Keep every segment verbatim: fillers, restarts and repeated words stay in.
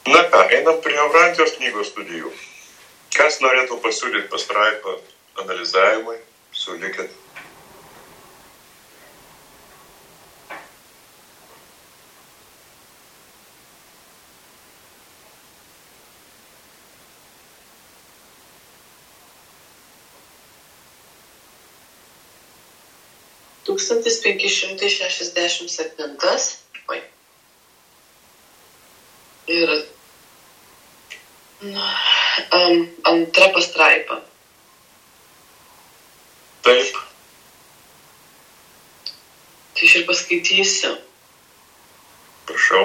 Na ką, einam prie Eurantijos knygos studijų. Kas norėtų pasiūlyti pastraipą analizavimui, siūlykit. tūkstantis penki šimtai šešiasdešimt septintas. Oi. Ir um, antra pastraipa. Taip. Tai aš ir paskaitysiu. Prašau.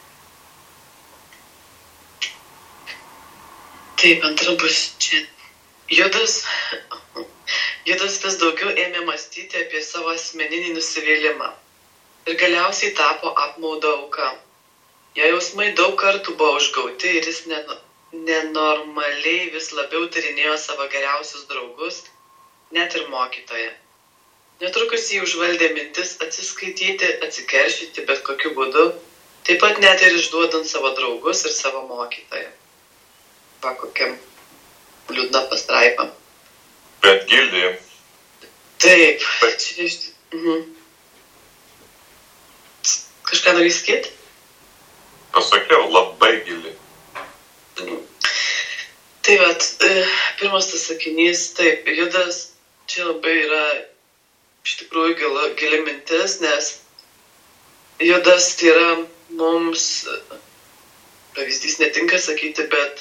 Taip, antra bus čia. Judas, Judas vis daugiau ėmė mąstyti apie savo asmeninį nusivylimą ir galiausiai tapo apmaudo auka. Jo jausmai daug kartų buvo užgauti ir jis nenormaliai vis labiau tyrinėjo savo geriausius draugus, net ir mokytoją. Netrukus jį užvaldė mintis atsiskaityti, atsikeršyti bet kokiu būdu, taip pat net ir išduodant savo draugus ir savo mokytoją. Va, kokiam liūdna pastraipa. Bet gili. Taip. Bet... Čia iš... Mhm. Kažką nori sakyti? Pasakiau, labai gili. Tai vat, pirmas tas sakinys, taip, Judas, čia labai yra iš tikrųjų gila, gili mintis, nes Judas tai yra mums, pavyzdys netinka sakyti, bet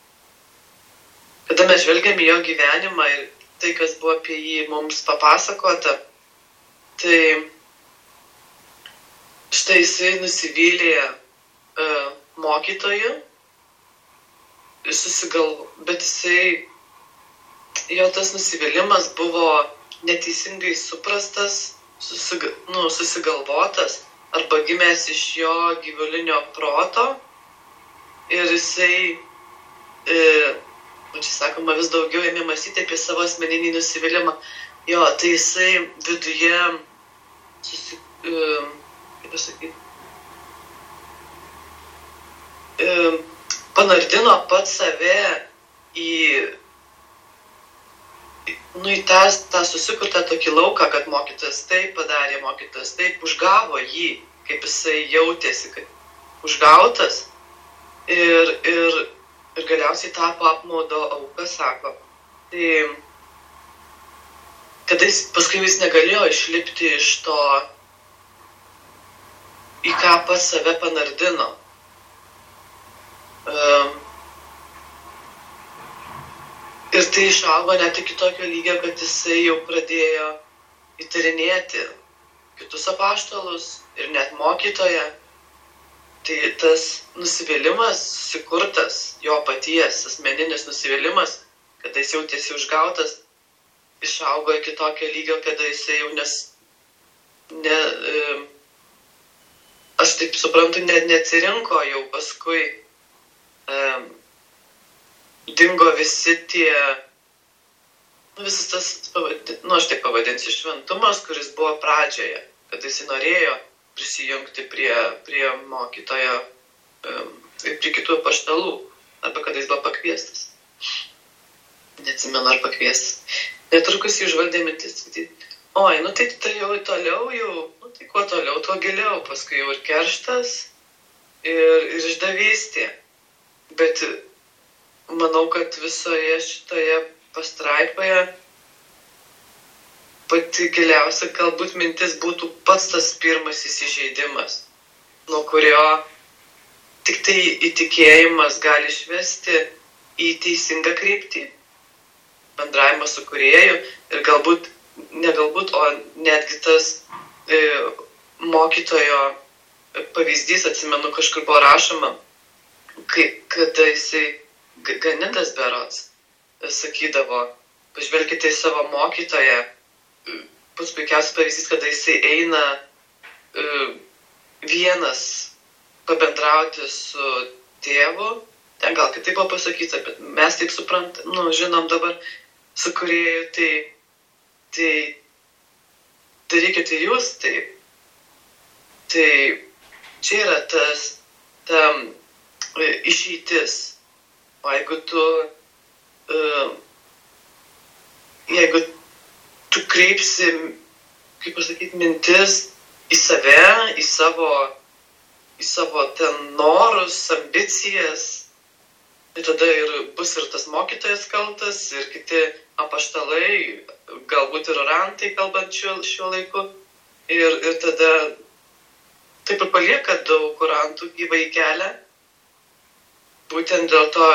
kada mes žvelgiam į jo gyvenimą ir tai, kas buvo apie jį mums papasakota, tai štai jisai nusivylė uh, mokytoju, susigalvo, bet jisai, jo tas nusivylimas buvo neteisingai suprastas, susiga, nu, susigalvotas, arba gimęs iš jo gyvulinio proto ir jisai, e, čia sakoma, vis daugiau ėmė mąstyti apie savo asmeninį nusivylimą. Jo, tai jisai viduje susi... E, kaip pasakyti, e, panardino pats save į, nu, į tą, tą susikurtą tokį lauką, kad mokytojas taip padarė, mokytojas taip užgavo jį, kaip jisai jautėsi, kad užgautas. Ir, ir, ir galiausiai tapo apmaudo auka, sako. Tai, kada jis, paskui jis negalėjo išlipti iš to, į ką pats save panardino. Um, ir tai išaugo net iki tokio lygio, kad jisai jau pradėjo įtarinėti kitus apaštalus ir net mokytoją. Tai tas nusivylimas, susikurtas, jo paties asmeninis nusivylimas, kada jis jautėsi užgautas, išaugo iki tokio lygio, kada jisai jau nes, ne, e, aš taip suprantu, net neatsirinko jau paskui, e, dingo visi tie, nu, visas tas, nu, aš taip pavadinsiu, šventumas, kuris buvo pradžioje, kad jisai norėjo prisijungti prie, prie mokytojo ir um, prie kitų apaštalų, arba kada jis buvo pakviestas. Neatsimenu, ar pakviestas. Netrukus jį užvaldė mintis, oi, nu tai, tai jau toliau, jau, nu tai kuo toliau, tuo giliau, paskui jau ir kerštas, ir, ir išdavystė. Bet manau, kad visoje šitoje pastraipoje pati giliausia galbūt mintis būtų pats tas pirmas įsižeidimas, nuo kurio tik tai įtikėjimas gali išvesti į teisingą kryptį, bendravimą su kūrėju ir galbūt, ne galbūt, o netgi tas e, mokytojo pavyzdys, atsimenu, kažkur buvo rašoma, kai, kada jisai Ganidas berods sakydavo, pažvelkite į savo mokytoją, pats puikiausias pavyzdys, kada jisai eina uh, vienas pabendrauti su tėvu, ten gal kitaip buvo pasakyta, bet mes taip suprantam, nu, žinom dabar su kūrėju, tai, tai darykite jūs taip. Tai čia yra tas, ta išeitis. O jeigu tu, jeigu tu kreipsi, kaip pasakyti, mintis į save, į savo, į savo ten norus, ambicijas, tai tada ir bus ir tas mokytojas kaltas, ir kiti apaštalai, galbūt ir orantai kalbant šiuo, šiuo laiku. Ir, ir tada taip ir palieka daug orantų gyvai kelią, būtent dėl to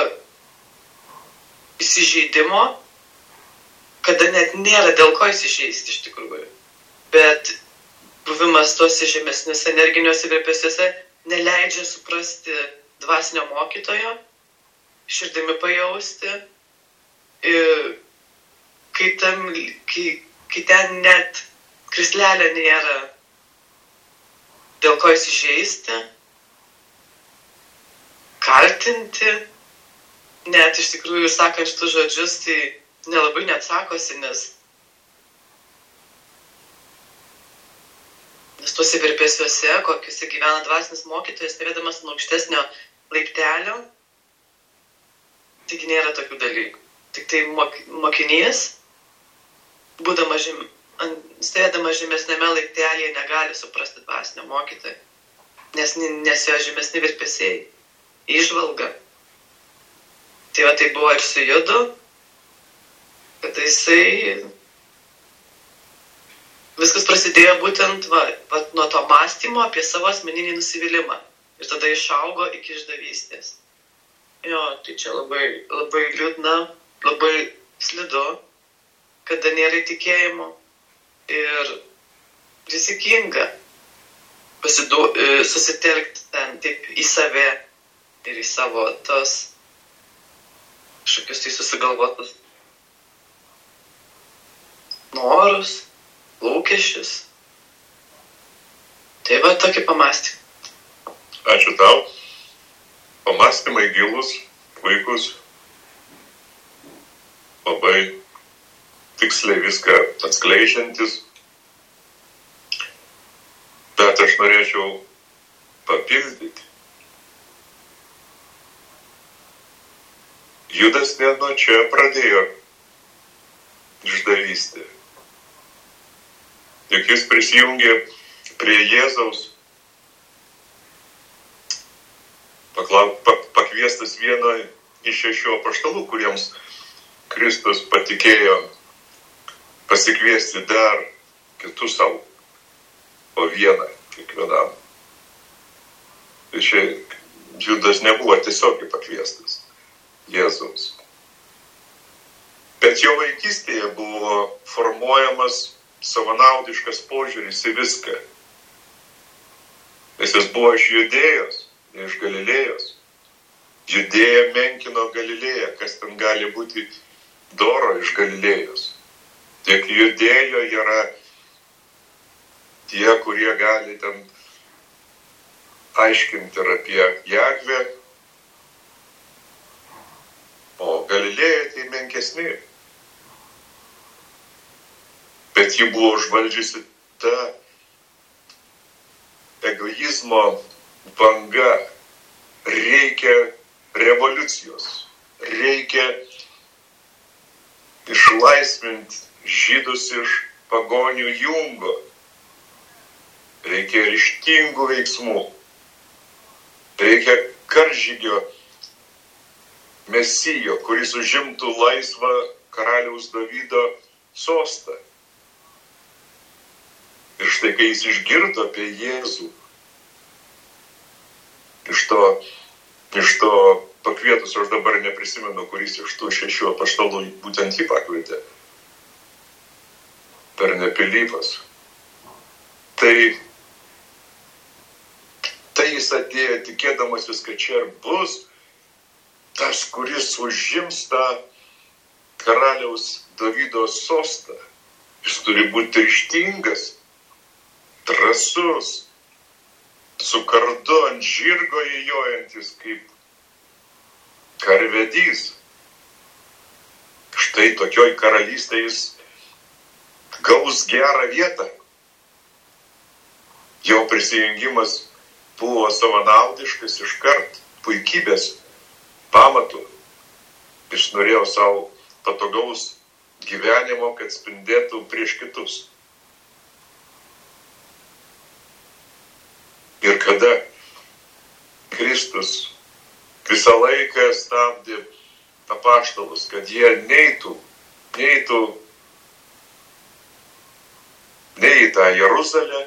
įsižeidimo, kada net nėra dėl ko įsižeisti iš tikrųjų. Bet buvimas tuose žemesniuose energiniuose virpesiuose neleidžia suprasti dvasinio mokytojo, širdimi pajausti, ir kai, tam, kai, kai ten net krislelio nėra dėl ko įsižeisti, kaltinti, net iš tikrųjų sakant šitus žodžius, tai nelabai net sakosi, nes, nes tuose virpesiuose, kokiuose gyvena dvasinis mokytojas, stovėdamas nuo aukštesnio laiptelio, taigi nėra tokių dalykų. Tik tai mok, mokinys, būdamas žem, stovėdamas žemesnėme laiptelėje, negali suprasti dvasinio mokytojo, nes, nes jo žemesni virpesiai, įžvalga. Tai va, tai buvo ir su Judu, kada jisai, viskas prasidėjo būtent va, va, nuo to mąstymo apie savo asmeninį nusivylimą. Ir tada išaugo iki išdavystės. Jo, tai čia labai, labai liūdna, labai slidu, kada nėra tikėjimo ir rizikinga pasidu, susitelkti ten taip į save ir į savo tos kažkokius tai susigalvotus norus, lūkesčius. Tai va, tokį pamąstymą. Ačiū tau. Pamąstymai gilus, puikus, labai tiksliai viską atskleidžiantis. Bet aš norėčiau papildyti. Judas ne nuo čia pradėjo išdavystę. Juk jis prisijungė prie Jėzaus, pakviestas vieno iš šešių apaštalų, kuriems Kristus patikėjo pasikviesti dar kitus savo, po vieną kiekvienam. Ir čia Judas nebuvo tiesiogiai pakviestas Jėzaus. Bet jo vaikystėje buvo formuojamas savanaudiškas požiūris į viską. Nes jis buvo iš Judėjos, ne iš Galilėjos. Judėja menkino Galilėją, kas ten gali būti doro iš Galilėjos. Tiek Judėjo yra tie, kurie gali ten aiškinti ir apie Jahvę, o Galilėja tai menkesni. Bet ji buvo užvaldžiusi ta egoizmo banga. Reikia revoliucijos, reikia išlaisvinti žydus iš pagonių jungo, reikia ryžtingų veiksmų, reikia karžygio mesijo, kuris užimtų laisvą karaliaus Davido sostą. Ir štai, kai jis išgirdo apie Jėzų, iš to, iš to pakvietus, aš dabar neprisimenu, kuris iš tų šešių apaštalų būtent jį pakvietė, per Pilypas. Tai, tai jis atėjo tikėdamasis, kad čia ir bus tas, kuris užims tą karaliaus Davido sostą. Jis turi būti ryžtingas, drąsus, su kardu ant žirgo įjojantis kaip karvedys. Štai tokioj karalystėje jis gaus gerą vietą. Jo prisijungimas buvo savanaudiškas iškart. puikybės pamatų. Jis norėjo savo patogaus gyvenimo, kad spindėtų prieš kitus. Ir kada Kristus visą laiką stabdė apaštalus, kad jie neitų, neitų nei į tą Jeruzalę,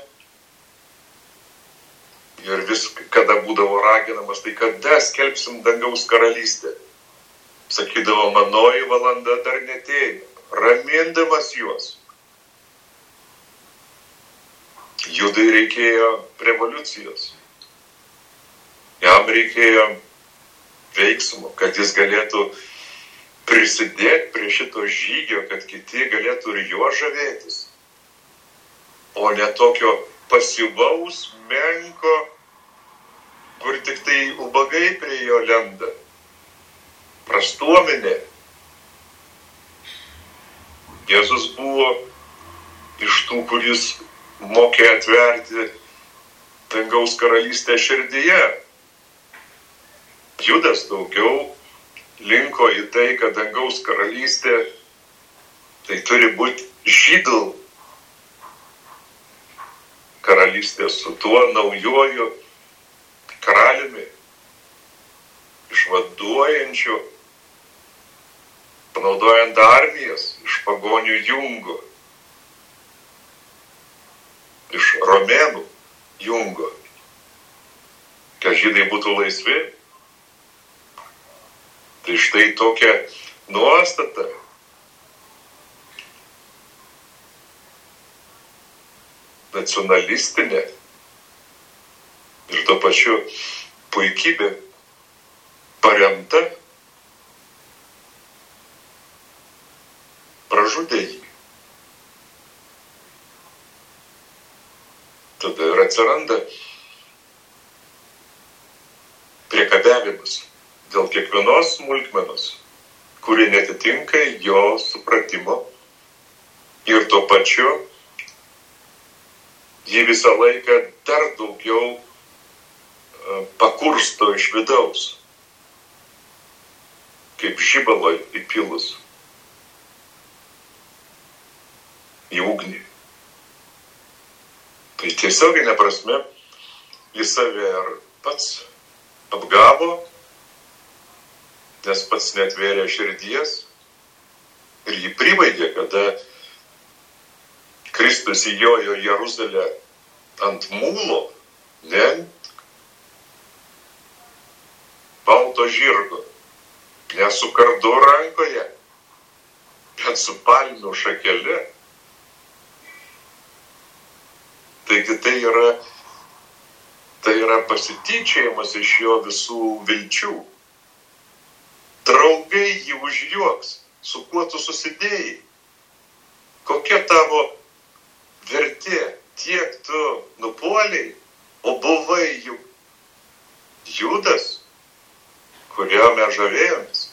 ir vis, kada būdavo raginamas, tai kada skelbsim dangaus karalystę. Sakydavo, manoji valanda dar netėjo, ramindamas juos. Judai reikėjo revoliucijos. Jam reikėjo veiksmo, kad jis galėtų prisidėti prie šito žygio, kad kiti galėtų ir juo žavėtis. O ne tokio pasyvaus, menko, kur tik tai ubagai prie jo lenda. Prastuomenė. Jėzus buvo iš tų, kuris mokė atverti dangaus karalystę širdyje. Judas daugiau linko į tai, kad dangaus karalystė tai turi būti žydų karalystė su tuo naujoju karaliumi, išvaduojančiu, panaudojant armijas iš pagonių jungo, iš romėnų jungo, kad žydai būtų laisvi. Tai štai tokia nuostata nacionalistinė ir tuo pačiu puikybė paremta pražudė jį. Tada ir atsiranda priekabiavimas dėl kiekvienos smulkmenos, kuri netitinka jo supratimo, ir tuo pačiu jį visą laiką dar daugiau pakursto iš vidaus, kaip žibalo įpilus į ugnį. Tai tiesioginė prasme jis save ir pats apgavo, nes pats netvėrė širdies ir jį pribaigė, kada Kristus įjojo Jeruzalę ant mūlo, ne ant balto žirgo, ne su kardu rankoje, bet su palmių šakele. Taigi tai yra, tai yra pasityčiojimas iš jo visų vilčių. Draugai jį užjuoks, su kuo tu susidėjai, kokia tavo vertė, tiek tu nupuoliai, o buvai juk Judas, kurio mes žavėjomės.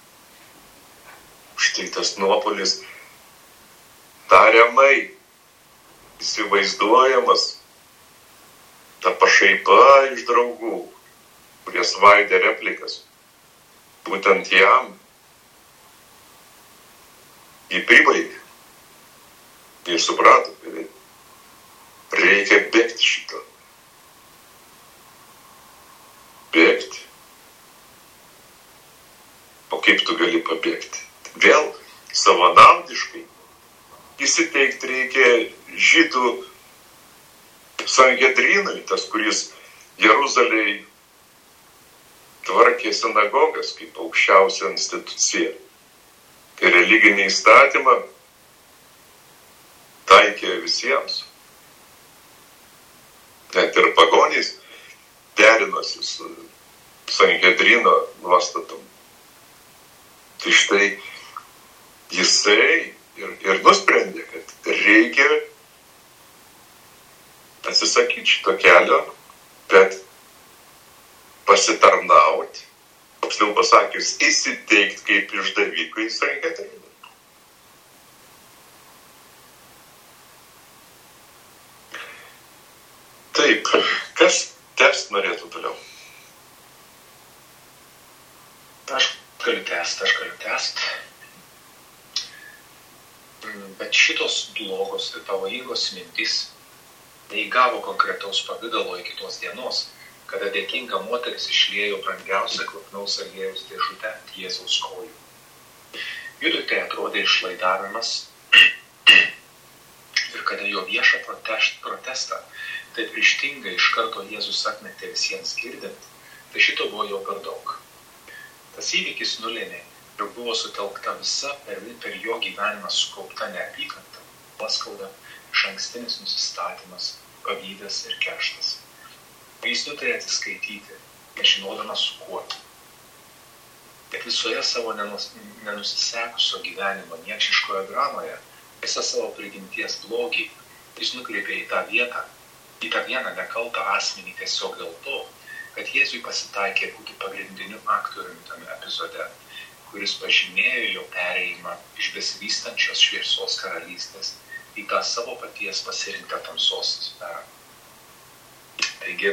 Štai tas nuopuolis tariamai įsivaizduojamas, ta pašaipa iš draugų, kurie svaidė replikas. Būtent jam jį pribaigė. Jis suprato, kad reikia bėgti šito. Bėgti. O kaip tu gali pabėgti? Vėl savanaudiškai. Įsiteikti reikia žydų Sanhedrinui, tas, kuris Jeruzalėj tvarkė sinagogas kaip aukščiausia institucija. Ir religinį įstatymą taikė visiems. Net ir pagonys derinosi su Sanhedrino nuostatom. Tai štai jisai ir, ir nusprendė, kad reikia atsisakyti šito kelio, bet pasitarnauti, apstil pasakius, įsiteikti kaip išdavikui Sanhedrinui. Taip, kas tęst norėtų toliau? galiu tęsti, aš galiu tęsti. Bet šitos blogos ir pavojingos mintys neįgavo konkretaus pavydalo iki tos dienos, kada dėkinga moteris išliejo brangiausią kvapnaus aliejaus dėžutę ant Jėzaus kojų. Judui tai atrodė išlaidavimas ir kada jo viešą protestą taip ryžtingai iš karto Jėzus atmetė visiems girdint, tai šito buvo jau per daug. Tas įvykis nulėmė, jog buvo sutelkta visa per, per jo gyvenimą sukaupta neapykanta, paskauda, išankstinis nusistatymas, pavydas ir kerštas. Jis nutarė atsiskaityti, nežinodamas su kuo. Bet visoje savo nenus, nenusisekusio gyvenimo niekšiškoje dramoje, visą savo prigimties blogį, jis nukreipė į tą vietą, į tą vieną nekaltą asmenį tiesiog dėl to, kad Jėzui pasitaikė būti pagrindiniu aktoriumi tame epizode, kuris pažymėjo jo perėjimą iš besivystančios šviesos karalystės į tą savo paties pasirinktą tamsos sferą. Taigi,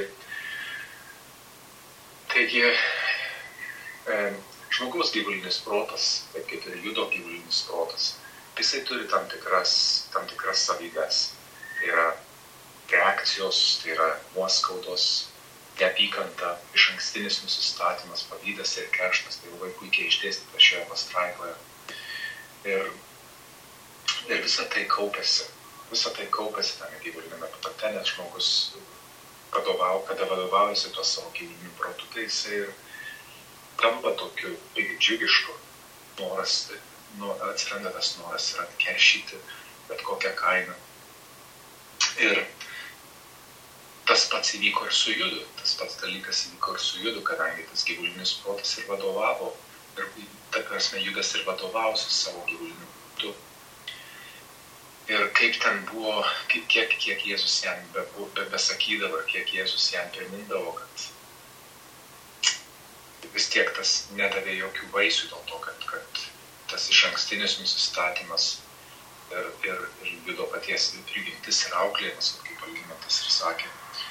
taigi e, žmogaus gyvulinis protas, taip kaip ir Judo gyvulinis protas, jisai turi tam tikras, tam tikras savybes. Tai yra reakcijos, tai yra nuoskaudos, neapykanta, išankstinis nusistatymas, pavydas ir kerštas, tai labai puikiai išdėstyta šioje pastraipoje. Ir, ir visa tai kaupėsi, visa tai kaupėsi tame gyvulinėme prote, nes žmogus vadovau, kada vadovaujasi tuo savo gyvuliniu protu, tai jisai ir tampa tokiu piktdžiugišku, noras, nu, atsiranda tas noras yra keršyti bet kokią kainą. Ir tas pats įvyko ir su Judu, tas pats dalykas įvyko ir su Judu, kadangi tas gyvulinis protas ir vadovavo, ir ta prasme Judas ir vadovausi savo gyvuliniu protu. Ir kaip ten buvo, kaip, kiek, kiek Jėzus jam be, be, besakydavo, ir kiek Jėzus jam primindavo, kad vis tiek tas nedavė jokių vaisių dėl to, kad, kad tas išankstinis nusistatymas ir, ir, ir Judo paties prigimtis ir auklėjimas, kaip Algimantas ir sakė,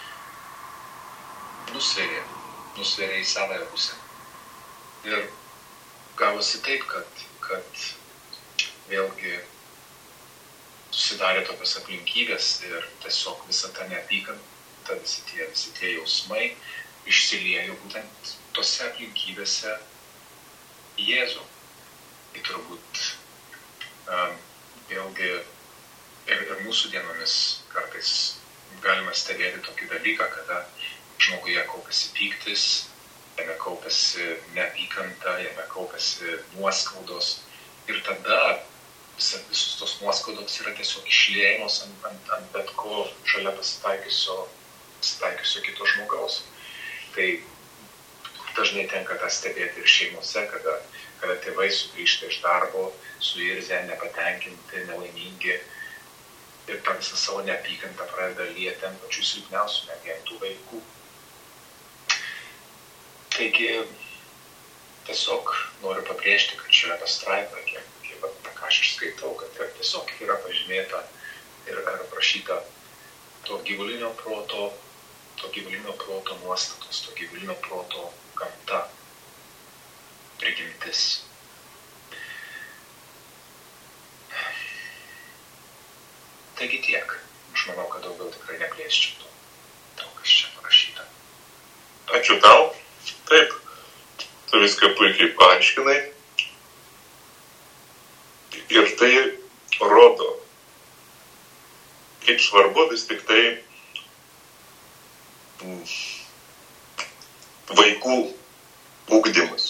nusvėrė, nusvėrė į savąją pusę. Ir gavosi taip, kad, kad vėlgi susidarė tokios aplinkybės ir tiesiog visą tą neapykantą, visi tie, visi tie jausmai išsiliejo būtent tose aplinkybėse į Jėzų. Tai turbūt um, vėlgi ir, ir mūsų dienomis kartais galima stebėti tokį dalyką, kada žmoguje kaupiasi pyktis, jame kaupiasi neapykanta, jame kaupiasi nuoskaudos ir tada visus tos nuoskaudos yra tiesiog išliejamos ant, ant, ant bet ko šalia pasitaikiusio, pasitaikiusio kito žmogaus. Tai dažnai tenka tą stebėti ir šeimose, kada, kada tėvai sugrįžta iš darbo, suirzę, nepatenkinti, nelaimingi ir tą visą savo neapykantą pradeda lieti ant pačių silpniausių, netgi ant tų vaikų. Taigi, tiesiog noriu pabrėžti, kad šioje pastraipoje, kiek ką aš išskaitau, kad tiesiog yra pažymėta ir aprašyta to gyvulinio proto, to gyvulinio proto nuostatos, to gyvulinio proto gamta, prigimtis. Taigi tiek. Aš manau, kad daugiau tikrai neplėsčiau to, to kas čia parašyta. Ačiū tau. Taip, tu viską puikiai paaiškinai. Ir tai rodo, kaip svarbu vis tik tai vaikų ugdymas.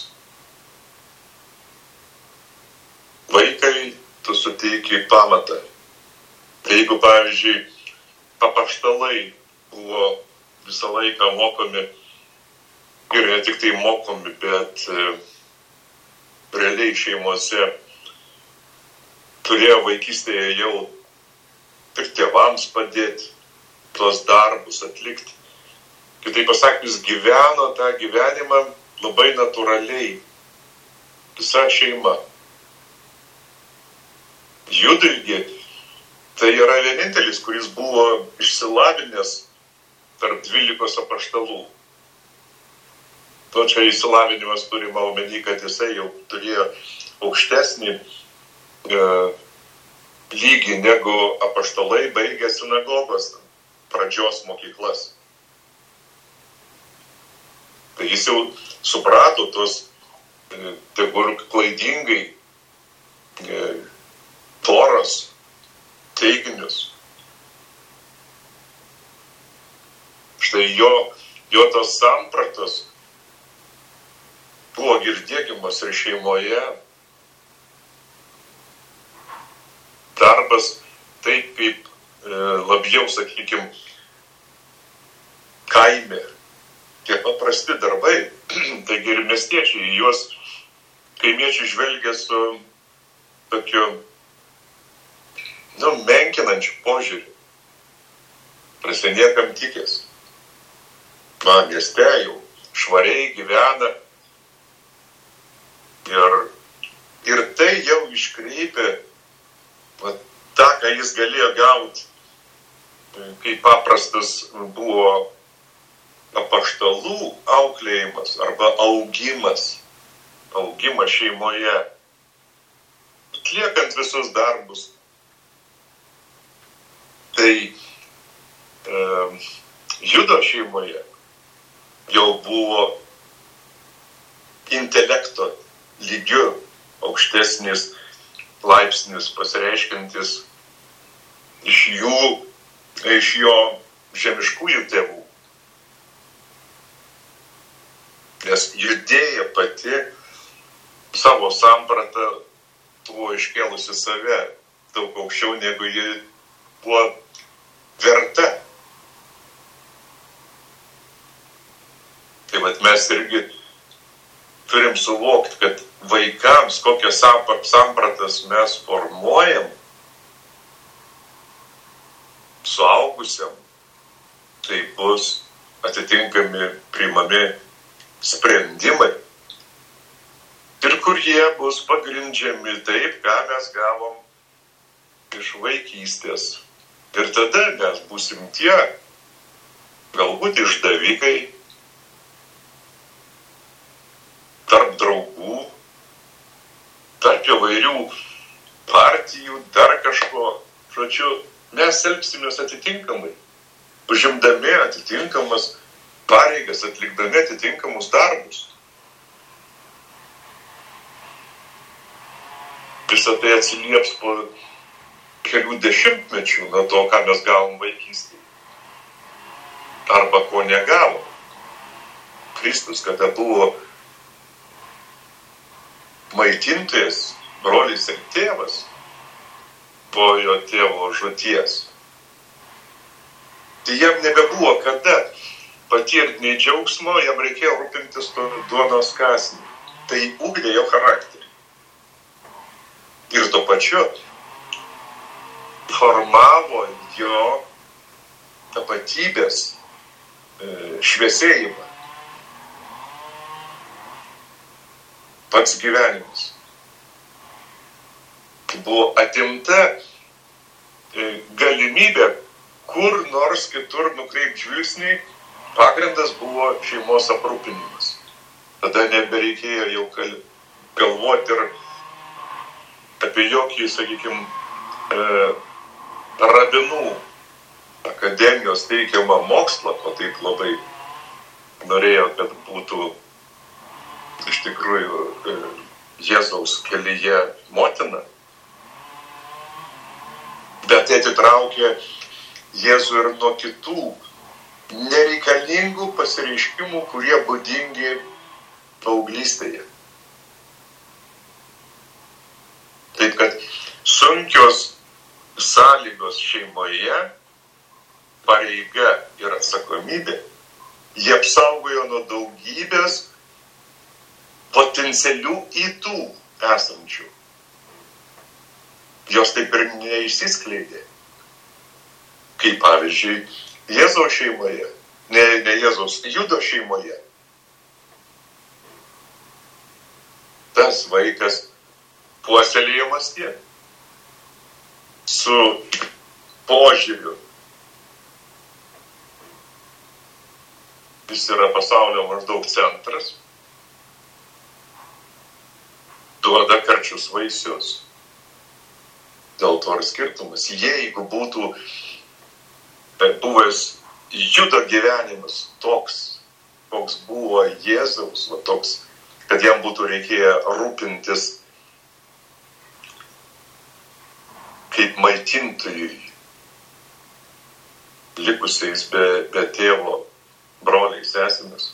Vaikai tu suteiki pamatą. Tai jeigu, pavyzdžiui, apaštalai buvo visą laiką mokomi, ir ne tik tai mokomi, bet e, realiai šeimose turėjo vaikystėje jau ir tėvams padėti, tuos darbus atlikti. Kitaip pasakius, gyveno tą gyvenimą labai natūraliai, visa šeima. Judui tai yra vienintelis, kuris buvo išsilavinęs tarp dvylikos apaštalų. to čia įsilavinimas turima omeny, kad jisai jau turėjo aukštesnį e, lygį negu apaštalai baigė sinagogos pradžios mokyklas. Tai jis jau suprato tos e, tegur klaidingai e, Toros teiginius. Štai jo, jo tos sampratos buvo girdėkimas ir šeimoje. Darbas taip kaip e, labiau, sakykime, kaime. Tie paprasti darbai, taigi ir miestiečiai, juos kaimiečiai žvelgia su tokiu, nu, menkinančiu požiūriu. Prasė niekam tikės. Man mieste jau švariai gyvena ir, ir tai jau iškreipė va, tą, ką jis galėjo gauti, kai paprastas buvo apaštalų auklėjimas arba augimas, augimas šeimoje, atliekant visus darbus. Tai e, Judo šeimoje jau buvo intelekto lygiu aukštesnis laipsnis pasireiškiantis iš jų, iš jo žemiškųjų tėvų. Nes Judėja pati savo sampratą buvo iškėlusi save daug aukščiau, negu ji buvo verta. Tai vat mes irgi turim suvokti, kad vaikams kokias sampratas mes formuojam, suaugusiam, tai bus atitinkami priimami sprendimai. Ir kur jie bus pagrindžiami taip, ką mes gavom iš vaikystės. Ir tada mes būsim tie, galbūt išdavikai, tarp draugų, tarp įvairių partijų, dar kažko. Žodžiu, mes elgsimės atitinkamai, užimdami atitinkamas pareigas, atlikdami atitinkamus darbus. Visą tai atsilieps po kelių dešimtmečių nuo to, ką mes gavom vaikystėje. Arba ko negavom. Kristus, kada buvo maitintojas, brolis ir tėvas, po jo tėvo žūties. Tai jam nebebuvo kada patirti nei džiaugsmo, jam reikėjo rūpintis duonos kąsnį. Tai ugdė jo charakterį. Ir tuo pačiu formavo jo tapatybės e, šviesėjimą. Pats gyvenimas. Buvo atimta galimybė kur nors kitur nukreipti žvilgsnį, pagrindas buvo šeimos aprūpinimas. Tada nebereikėjo jau galvoti ir apie jokį, sakykime, rabinų akademijos teikiamą mokslą, ko taip labai norėjo, kad būtų iš tikrųjų Jėzaus kelyje motina. Bet atitraukė Jėzų ir nuo kitų nereikalingų pasireiškimų, kurie būdingi paauglystėje. Taip kad sunkios sąlygos šeimoje, pareiga ir atsakomybė, jie apsaugojo nuo daugybės potencialių ydų esančių. Jos taip ir neišsiskleidė. Kaip pavyzdžiui, Jėzaus šeimoje, ne, ne Jėzaus, Judo šeimoje. Tas vaikas puoselėjimas tiek su požiūriu jis yra pasaulio maždaug centras, duoda karčius vaisius. Dėl to ir skirtumas. Jeigu būtų buvęs Judo gyvenimas toks, koks buvo Jėzaus, va, toks, kad jam būtų reikėję rūpintis kaip maitintojui, likusiais be, be tėvo broliais sesėmis.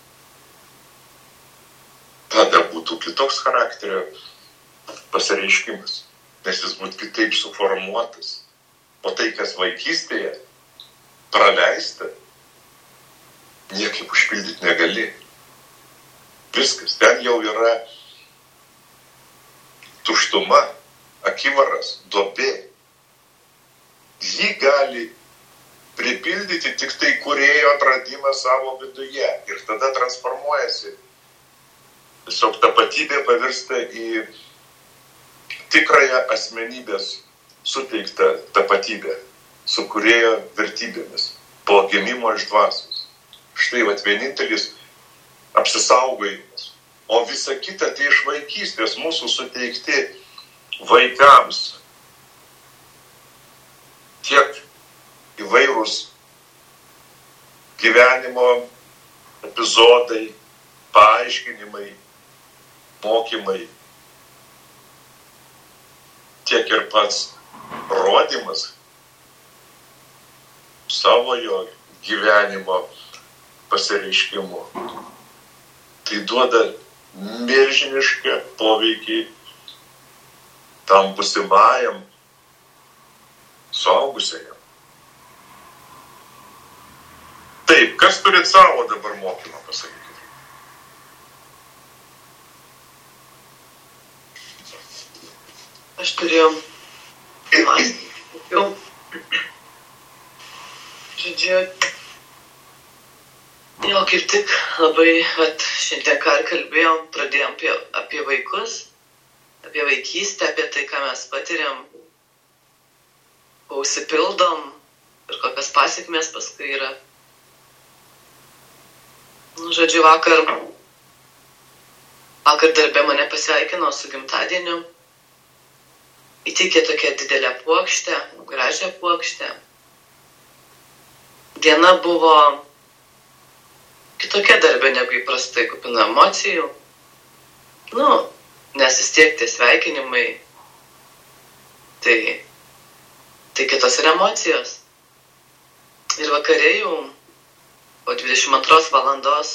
Tada būtų kitoks charakterio pasireiškimas, nes jis būtų kitaip suformuotas. O tai, kas vaikystėje praleista, niekaip užpildyti negali. Viskas, ten jau yra tuštuma, akivaras, duobė. Jį gali pripildyti tik tai kūrėjo atradimas savo viduje ir tada transformuojasi. Tiesiog tapatybė pavirsta į tikrąją asmenybės suteiktą tapatybę su kūrėjo vertybėmis po gimimo iš dvasios. Štai vat vienintelis apsisaugojimas. O visa kita tai iš vaikystės mūsų suteikti vaikams tiek įvairūs gyvenimo epizodai, paaiškinimai, mokymai, tiek ir pats rodymas savojo gyvenimo pasireiškimu. Tai duoda milžinišką poveikį tam būsimajam suaugusiajam. Taip, kas turit savo dabar mokymą, pasakykite? Aš turėjau jau, žodžiu, jau kaip tik labai, vat, šiandien ką ir kalbėjom, pradėjom apie, apie vaikus, apie vaikystę, apie tai, ką mes patiriam, ko užsipildom ir kokias pasekmės paskui yra. Nu, žodžiu, vakar, vakar darbė mane pasveikino su gimtadieniu, įteikė tokią didelę puokštę, gražią puokštę. Diena buvo kitokia darbė negu įprastai, kupina emocijų. Nu, nes vis tiek tie sveikinimai, tai, tai kitos ir emocijos. Ir vakare jau po dvidešimt antros valandos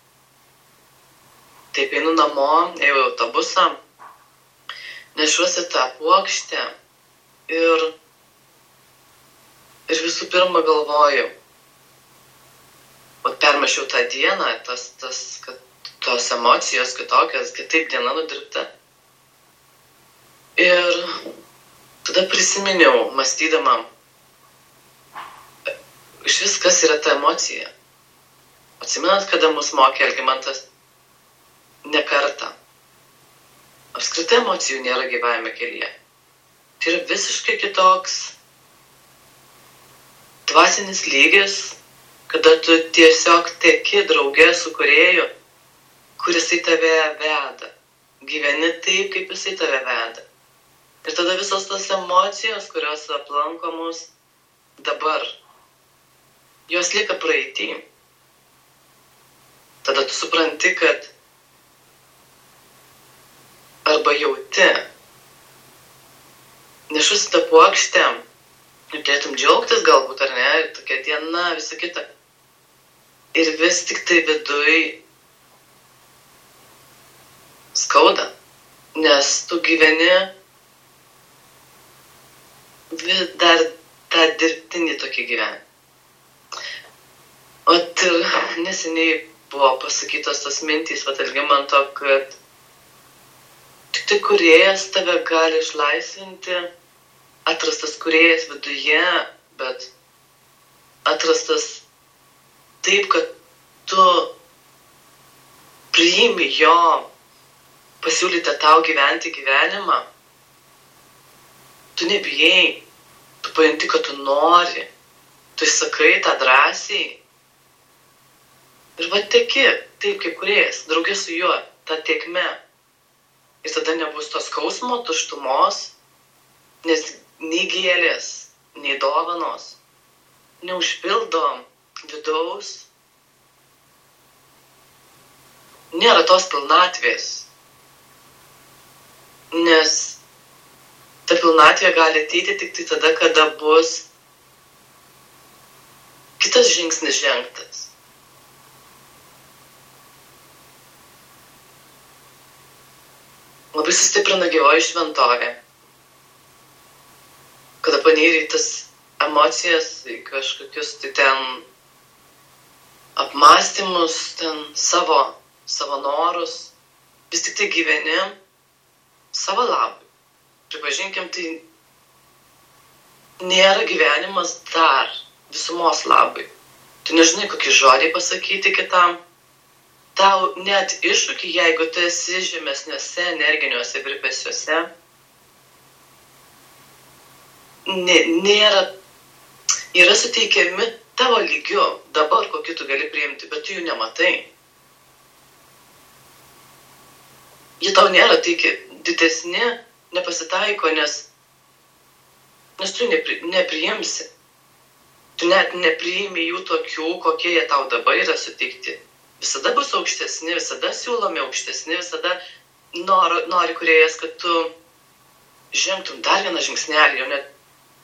taip einu namo, ėjau į autobusą, nešuosi tą puokštę ir, ir visų pirma galvoju, o permašiau tą dieną, tas, tas, kad tos emocijos kitokios, kitaip diena nudirbta. Ir tada prisiminiau, mąstydama, iš vis kas yra ta emocija. Atsimenat, kada mus mokė Algimantas ne kartą. Apskritai emocijų nėra gyvavime kelyje. Tai yra visiškai kitoks dvasinis lygis, kada tu tiesiog teki drauge su kūrėju, kuris į tave veda. Gyveni taip, kaip jisai tave veda. Ir tada visos tos emocijos, kurios aplanko mus dabar, jos lieka praeity. Tada tu supranti, kad arba jauti, nešusi tą puokštę, ir turėtum džiaugtis galbūt, ar ne, ir tokia diena, visa kita. Ir vis tik tai viduj skauda, nes tu gyveni vis dar tą dirbtinį tokį gyvenimą. O ir neseniai buvo pasakytos tos mintys, vat Algimanto, kad tik tai kūrėjas tave gali išlaisvinti, atrastas kūrėjas viduje, bet atrastas taip, kad tu priimi jo pasiūlytą tau gyventi gyvenimą, tu nebijai, tu pajunti, kad tu nori, tu sakai tą drąsiai Ir va teki, taip kaip kūrėjas, draugė su juo, ta tėkme. Ir tada nebus tos skausmo, tuštumos, nes nei gėlės, nei dovanos neužpildo vidaus. Nėra tos pilnatvės. Nes ta pilnatvė gali ateiti tik tai tada, kada bus kitas žingsnis žengtas. Labai sustiprina gyvoji šventovė. Kada panyri tas emocijas, kažkokius tai ten apmąstymus, ten savo, savo norus, vis tik tai gyveni savo labui. Pripažinkim, tai nėra gyvenimas dar visumos labui. Tu nežinai, kokį žodį pasakyti kitam. Tau net iššūkį, jeigu tu esi žemesniuose energiniuose virpesiuose, nėra, yra suteikiami tavo lygiu dabar, kokį tu gali priimti, bet tu jų nematai. Jie tau nėra taigi didesni, nepasitaiko, nes, nes tu nepri, nepriimsi. Tu net nepriimi jų tokių, kokie jie tau dabar yra suteikti. Visada bus aukštesni, visada siūlomi aukštesni, visada nori, nori kūrėjas, kad tu žengtum dar vieną žingsnelį, jau net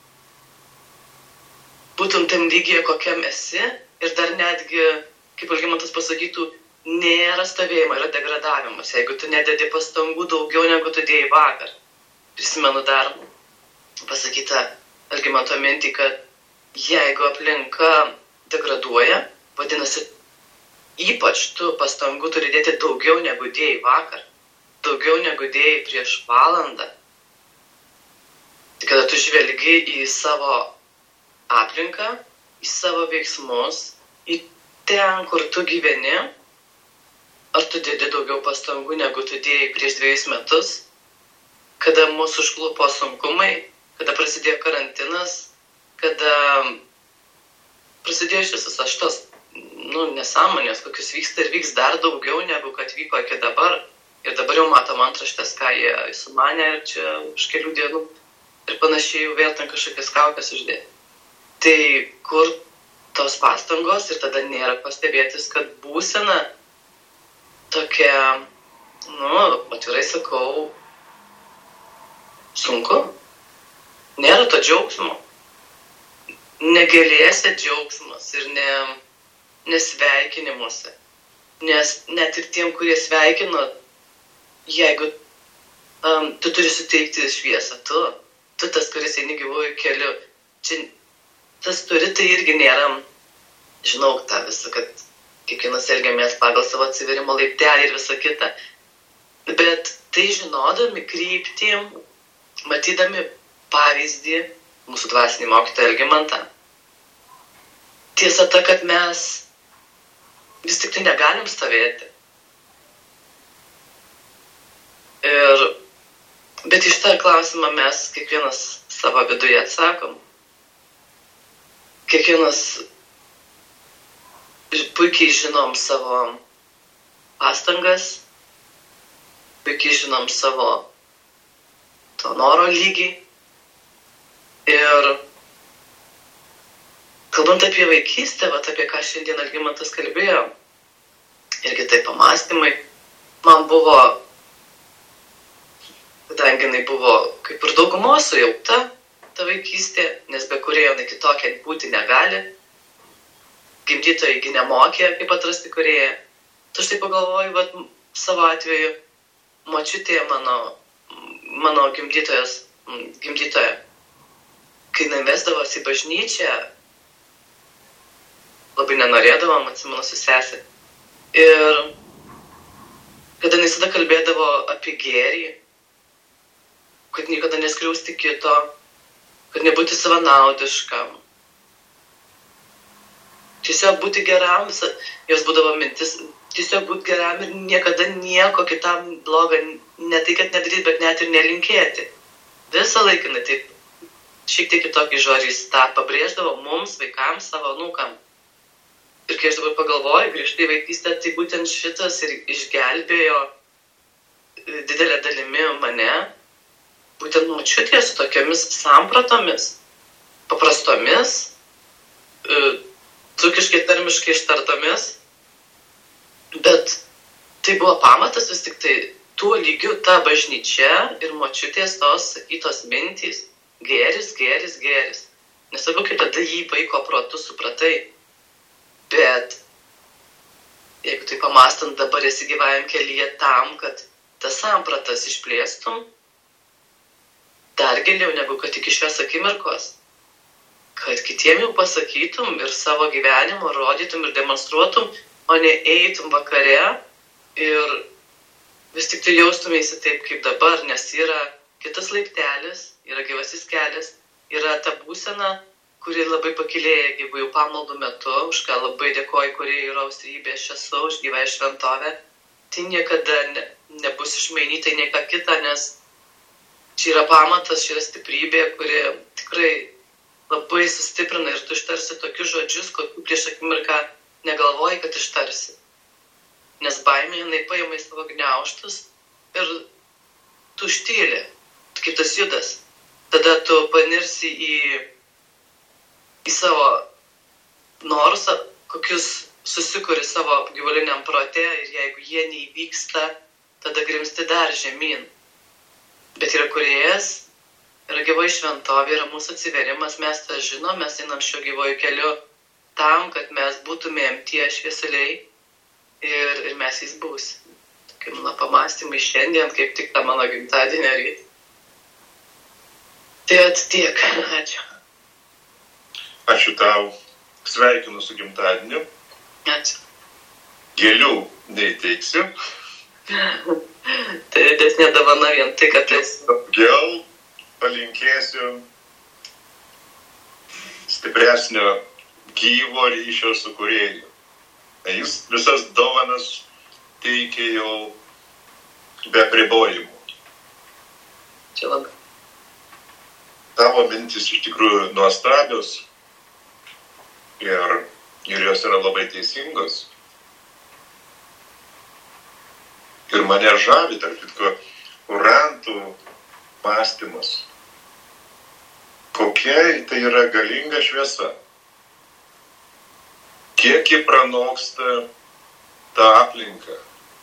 būtum tam lygyje, kokiam esi, ir dar netgi, kaip Algimantas pasakytų, nėra stovėjimo, yra degradavimas, jeigu tu nededi pastangų daugiau, negu tu dėjai vakar. Prisimenu dar pasakytą Algimanto mintį, kad jeigu aplinka degraduoja, vadinasi, ypač tu pastangų turi dėti daugiau negu dėjai vakar, daugiau negu dėjai prieš valandą. Tai kada tu žvelgi į savo aplinką, į savo veiksmus, į ten, kur tu gyveni, ar tu dėdi daugiau pastangų negu tu dėjai prieš dviejus metus, kada mūsų užklupo sunkumai, kada prasidėjo karantinas, kada prasidėjo šis aštas nu, nesąmonės, kokius vyksta ir vyks dar daugiau, negu kad vyko iki dabar. Ir dabar jau matom antraštės, ką jie sumanė ir čia už kelių dienų ir panašiai jau vėl ten kažkokias kaukas uždėti. Tai kur tos pastangos ir tada nėra pastebėtis, kad būsena tokia, nu, atvirai sakau, sunku. Nėra to džiaugsmo. Negalėsi džiaugsmas ir ne... nesveikinimuose. Nes net ir tiem, kurie sveikino, jeigu um, tu turi suteikti šviesą, tu, tu tas, kuris eini gyvuoju keliu, čia, tas turi, tai irgi nėra, žinau tą visą, kad kiekvienas elgiamės pagal savo atsiverimo laiptelį ir visą kitą. Bet tai žinodami kryptį, matydami pavyzdį mūsų dvasinį mokytoją Algimantą. Tiesa ta, kad mes vis tik tai negalim stovėti. Ir, bet iš tą klausimą mes kiekvienas savo viduje atsakom. Kiekvienas puikiai žinom savo pastangas, puikiai žinom savo to noro lygį. Ir kalbant apie vaikystę, vat, apie ką šiandien Algimantas kalbėjo, irgi tai pamąstymai, man buvo, kadangi jinai buvo kaip ir daugumos sujaukta, ta vaikystė, nes be kūrėjo jinai kitokia būti negali, gimdytojai nemokė, kaip atrasti kūrėją. Tu štai pagalvoju, vat, savo atveju, močiutė mano, mano gimdytojas, gimdytoja, kai jinai vesdavosi į bažnyčią, labai nenorėdavom, atsimenu su sesė. Ir kada jis tada kalbėdavo apie gėrį, kad niekada neskriausti kito, kad nebūti savanaudiškam. Tiesiog būti geram, jos būdavo mintis, tiesiog būti geram ir niekada nieko kitam blogą, ne tai, kad nedaryti, bet net ir nelinkėti. Visą laikinai taip, šiek tiek kitokį žodžiais tą pabrėždavo mums, vaikams, savo anūkam. Ir kai aš dabar pagalvoju, grįžtai į vaikystę, tai būtent šitas ir išgelbėjo didelę dalimi mane, būtent močiutė su tokiamis sampratomis, paprastomis, dzūkiškai tarmiškai ištartomis, bet tai buvo pamatas vis tik tai tuo lygiu ta bažnyčia ir močiutės tos sakytos mintys, gėris, gėris, gėris. Nesvarbu, kaip tada jį vaiko protu supratai, bet jeigu tai pamastant dabar esi gyvajam kelyje tam, kad tas sampratas išplėstum, dar giliau negu kad iki šios akimirkos, kad kitiem jau pasakytum ir savo gyvenimo rodytum ir demonstruotum, o ne eitum vakare ir vis tik tai jaustumėsi taip kaip dabar, nes yra kitas laiptelis, yra gyvasis kelias, yra ta būsena, kuri labai pakilėja gyvųjų pamaldų metu, už ką labai dėkoju, kurie yra austrybė, aš esu, už gyvąją šventovę. Tai niekada ne, nebus išmainyta į nieką kitą, nes čia yra pamatas, čia yra stiprybė, kuri tikrai labai sustiprina ir tu ištarsi tokius žodžius, kokių prieš akimirką negalvoji, kad ištarsi. Nes baimė, jinai paima į savo gniaužtus ir tu užtyli, kaip tas Judas. Tada tu panirsi į, į savo norus, kokius susikuri savo gyvuliniam prote ir jeigu jie neįvyksta, tada grimsti dar žemyn. Bet yra kūrėjas, yra gyvoji šventovė, yra mūsų atsiverimas, mes tą žinom, mes einam šio gyvoju keliu tam, kad mes būtumėm tie šviesuliai ir, ir mes jais būsim. Tokie mano pamastymai šiandien, kaip tik tą mano gimtadienį ryt. Tai at tiek, ačiū. Ačiū tau, sveikinu su gimtadieniu. Ačiū. Gėlių neįteiksiu. Tai didesnė dovana vien tai, kad esi. Daugiau palinkėsiu stipresnio gyvo ryšio su kūrėju. Jis visas dovanas teikia jau be apribojimų. Čia labai. Tavo mintis iš tikrųjų nuostabios ir, ir jos yra labai teisingos. Ir mane žavi, tarp kitko, urantų mąstymas. Kokia tai yra galinga šviesa. Kiek ji pranoksta tą aplinką,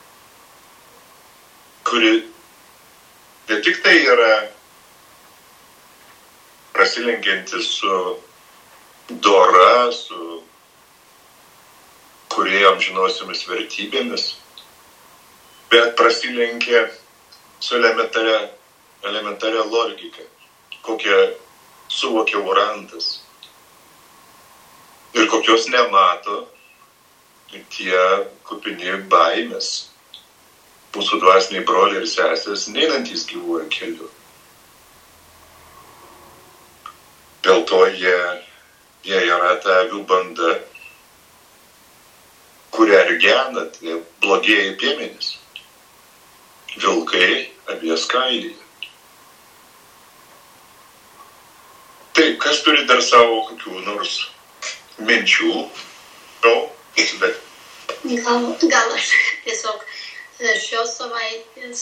kuri ne tik tai yra prasilenkianti su dora, su kūrėjo amžinosiomis vertybėmis, bet prasilenkia su elementaria, elementaria logika, kokią suvokia urantas ir kokios nemato tie kupini baimės, mūsų dvasiniai broliai ir sesės, neinantys gyvuoja keliu. Dėl to jie, jie yra ta avių banda, kurią ir gena tie blogieji piemenys, vilkai avies kailyje. Taip, kas turi dar savo kokių nors minčių? O, bet... Gal, gal aš tiesiog šios savaitės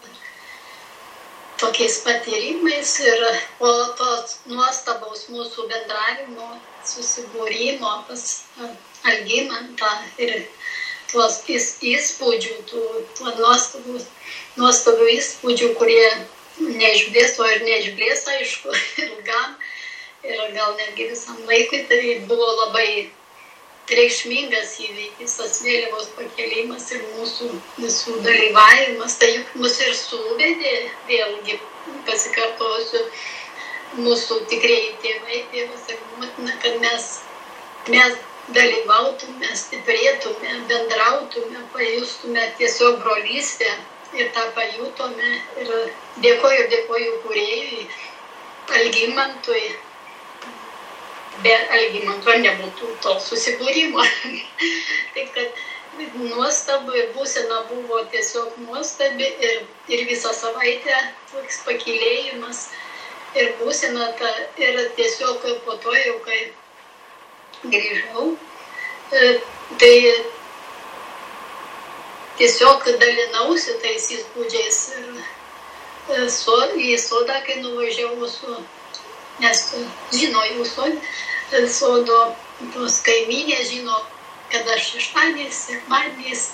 tokiais patyrimais ir po tos nuostabaus mūsų bendravimo, susibūrimo pas Algimantą ir tuos įspūdžių, tų, tų nuostabių, nuostabių įspūdžių, kurie neišblės, o ir neišblės, aišku, ilgam ir gal netgi visam laikui, tai buvo labai reikšmingas įvykis, tas vėliavos pakėlimas ir mūsų visų dalyvavimas, tai juk mus ir suvedė, vėlgi pasikartosiu, mūsų tikrieji tėvai, tėvas ir motina, kad mes, mes dalyvautume, stiprėtume, bendrautume, pajustume tiesiog brolystę ir tą pajutome ir dėkoju, dėkoju kūrėjui, Algimantui. Be Algimanto nebūtų to susibūrimo. Taip kad nuostabu ir būsena buvo tiesiog nuostabi ir, ir visą savaitę toks pakylėjimas ir būsena ta, ir tiesiog po to jau, kai grįžau, Tai tiesiog dalinausi tais įspūdžiais ir so, į sodą, kai nuvažiavau su, nes žino jau sodą, sodo tos kaimynės, žino, kad aš šeštadieniais, sekmadieniais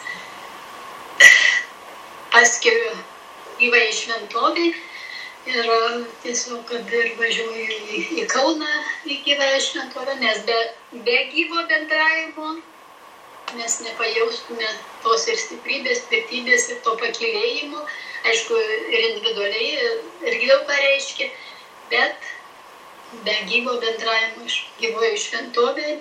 paskiriu gyvai šventovį ir tiesiog, kad ir važiuoju į, į Kauną į gyvąją šventovę, nes be, be gyvo bendravimo mes nepajaustume tos ir stiprybės, tvirtybės ir to pakylėjimo, aišku, ir individualiai irgi daug ką reiškia, bet be gyvo bendravimo iš gyvoje šventovėje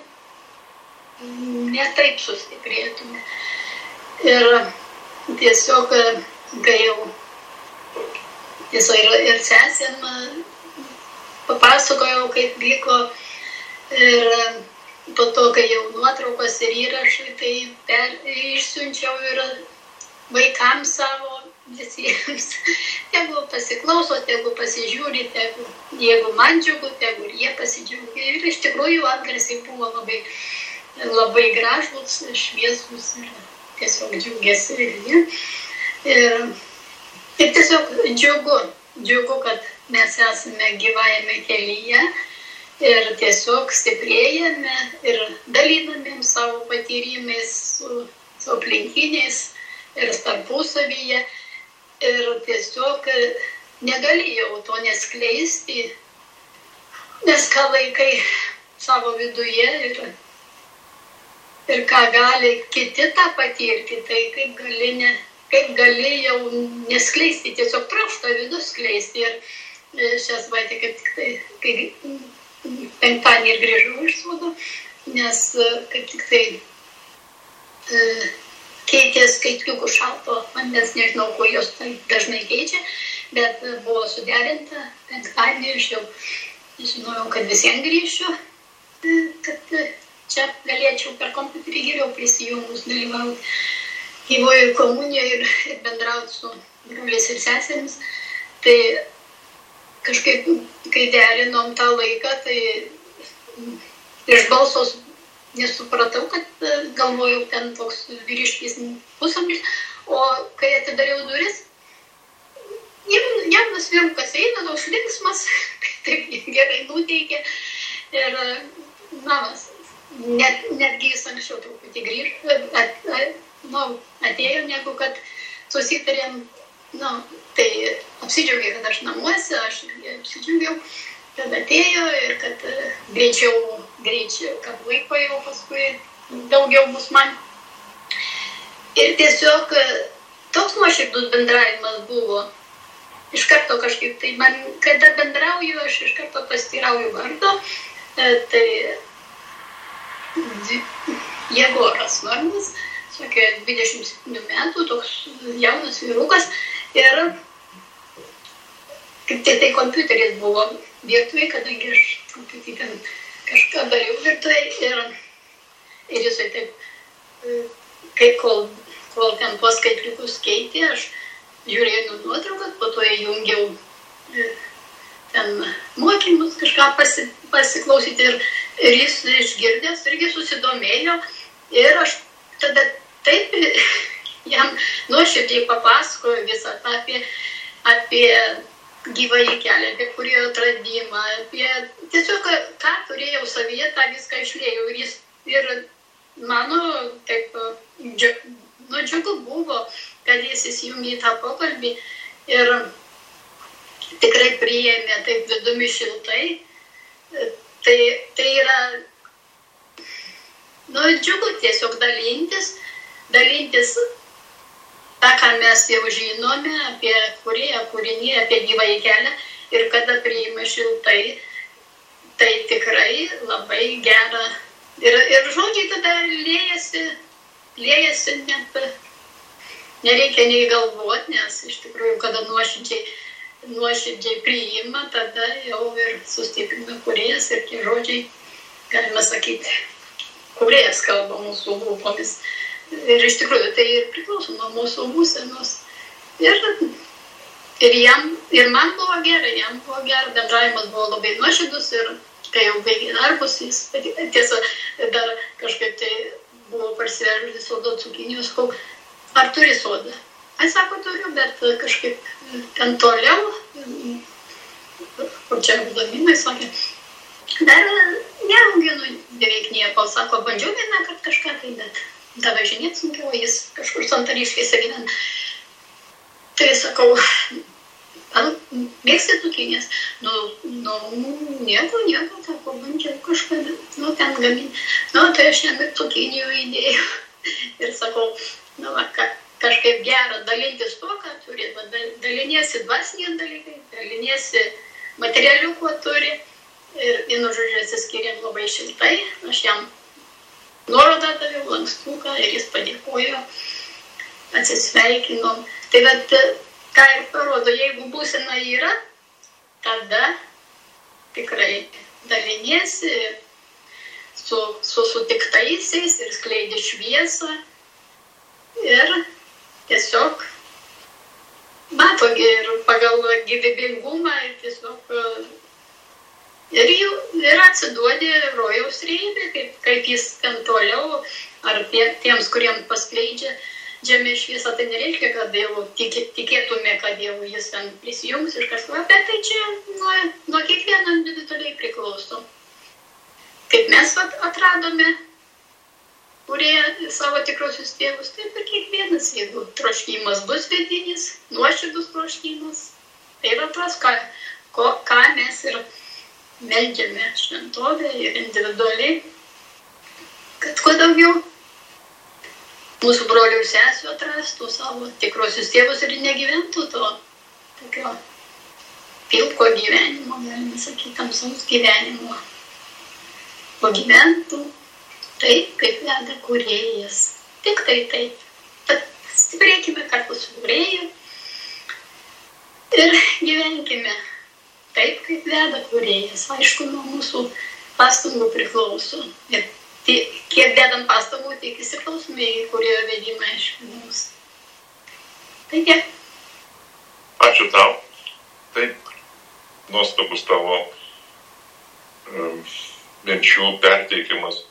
netaip sustiprėtume. Ir tiesiog, kai jau tiesiog ir, ir sesėm papasakojau, kaip vyko, ir po to, kai jau nuotraukos ir įrašai, tai per, išsiunčiau ir vaikams savo visiems. Tegu pasiklauso, tegu pasižiūri, tegu, jeigu man džiugu, tegu ir jie pasidžiaugia. Ir iš tikrųjų atgarsiai buvo labai, labai gražus, šviesus ir tiesiog džiugėsi ir jie. Ir, ir tiesiog džiugu, džiugu, kad mes esame gyvajame kelyje ir tiesiog stiprėjame ir dalinamėm savo patyrimais su, su aplinkiniais ir tarpusavyje. Ir tiesiog negalėjau to neskleisti, nes ką laikai savo viduje ir, ir ką gali kiti tą patirti, tai kaip gali, ne, kaip gali jau neskleisti, tiesiog prašta vidų skleisti. Ir šią savaitę kaip tik tai, kai penktadienį ir grįžau iš sodo, nes kaip tik tai e, keitė skaitliukų šalto vandens, nežinau, ko jos tai dažnai keičia, bet buvo suderinta penktadienį, aš jau žinojau, kad visiems grįšiu, kad čia galėčiau per kompiuterį geriau prisijungus dalyvauti gyvoje komunijoje ir, ir bendrauti su broliais ir sesėmis. Tai kažkaip, kai derinom tą laiką, tai iš balsos nesupratau, kad galvojau ten toks vyriškis pusamžis, o kai atidariau duris, jaunas vyrukas eina, toks linksmas, taip gerai nuteikė. Ir, na, net, netgi jis anksčiau truputį grįžo, at, at, nu, atėjo, negu kad susitarėm, nu, tai apsidžiaugė, kad aš namuose, aš apsidžiaugiau, kad atėjo ir kad greičiau, greičiau, kad laiko jau paskui daugiau bus man. Ir tiesiog toks nuoširdus bendravimas buvo. Iš karto kažkaip, tai man, kada bendrauju, aš iš karto pastirauju vardo, tai Jegoras vardas, sakė, dvidešimt septynių metų, toks jaunas vyrukas, ir kaip tai, tai kompiuteris buvo virtuvėje, kadangi aš truputį ten kažką dariau virtuvėje, ir, ir jisai taip, kai kol, kol ten tuos skaitliukus keitė, aš žiūrėjau nuotraukas, po to įjungiau ten mokymus, kažką pasi, pasiklausyti, ir, ir jis išgirdęs irgi susidomėjo, ir aš tada taip jam nuoširdžiai papasakoju visą tą apie, apie gyvąjį kelią, apie kūrėjo atradimą, apie tiesiog ką turėjau savyje, tą viską išlėjau, ir jis, ir mano taip, džiu, nu, džiugu buvo, kad jis įsijungė į tą pokalbį ir tikrai priėmė taip vidumi šiltai. Tai, tai yra, nu, džiugu tiesiog dalintis, dalintis tą, ką mes jau žinome apie kūrėją, kūrinį, apie gyvąjį kelią, ir kada priima šiltai, tai tikrai labai gera. Ir, ir žodžiai tada liejasi, liejasi net, nereikia nei galvoti, nes iš tikrųjų, kada nuoširdžiai, nuoširdžiai priima, tada jau ir sustiprina kūrėjas, ir tie žodžiai, galima sakyti, kūrėjas kalba mūsų lūpomis. Ir iš tikrųjų tai ir priklauso nuo mūsų būsenos. Ir, ir, jam, ir man buvo gerai, jam buvo gerai, bendravimas buvo labai nuoširdus, ir kai jau baigė darbus, jis tiesa dar kažkaip tai buvo parsivežusi sodo cukinijos, sakau, ar turi sodą? Aš sako, turiu, bet kažkaip ten toliau, kur čia būdamimai, sakė, dar neauginu beveik nieko, sako, bandžiau vieną kartą kažką tai, bet davažinėt sunkiau, jis kažkur Santariškėse gyvena. Tai sakau, mėgsti cukinijas? Nu, nu, nieko, nieko, sako, bandžiau kažką, nu, ten gaminti. Nu, tai aš jam ir cukinijų įdėjau. Ir sakau, nu, va, ka, kažkaip gera dalintis to, ką turi, va, daliniesi dvasiniai dalykai, daliniesi materialių, kuo turi. Ir vienu žodžiu atsiskyrėm labai šiltai, aš jam nuorodą daviau, lankstuką ir jis padėkojo, atsisveikinom. Tai bet, ką ir parodo, jeigu būsena yra, tada tikrai daliniesi su, su sutiktaisiais ir skleidi šviesą ir tiesiog mato ir pagal gyvybingumą ir tiesiog ir, jau, ir atsiduodi rojaus realybė, kaip, kaip jis ten toliau, ar tie, tiems, kuriems paskleidžia žemė šviesą, tai nereiškia, kad jau tik, tikėtume, kad jau jis ten prisijungs ir kažko, bet tai čia nuo, nuo kiekvieno individualiai priklauso. Kaip mes atradome, kurie savo tikrosius tėvus, taip ir kiekvienas, jeigu troškimas bus vidinis, nuoširdus troškimas, tai yra tas, ką, ko, ką mes ir meldžiame šventovę ir individualiai, kad kuo daugiau mūsų brolių ir sesių atrastų savo tikrosius tėvus ir negyventų to tokio pilko gyvenimo, galime sakyti, tamsaus gyvenimo. O gyventų taip, kaip veda kūrėjas. Tik tai taip. Tad stiprėkime kartu su kūrėju ir gyvenkime taip, kaip veda kūrėjas. Aišku, nuo mūsų pastangų priklauso. Ir kiek dedam pastangų, tiek įsiklausome į kūrėjo vedimą iš vidaus. Taigi. Ačiū tau. Taip, nuostabus tavo um, minčių perteikimas.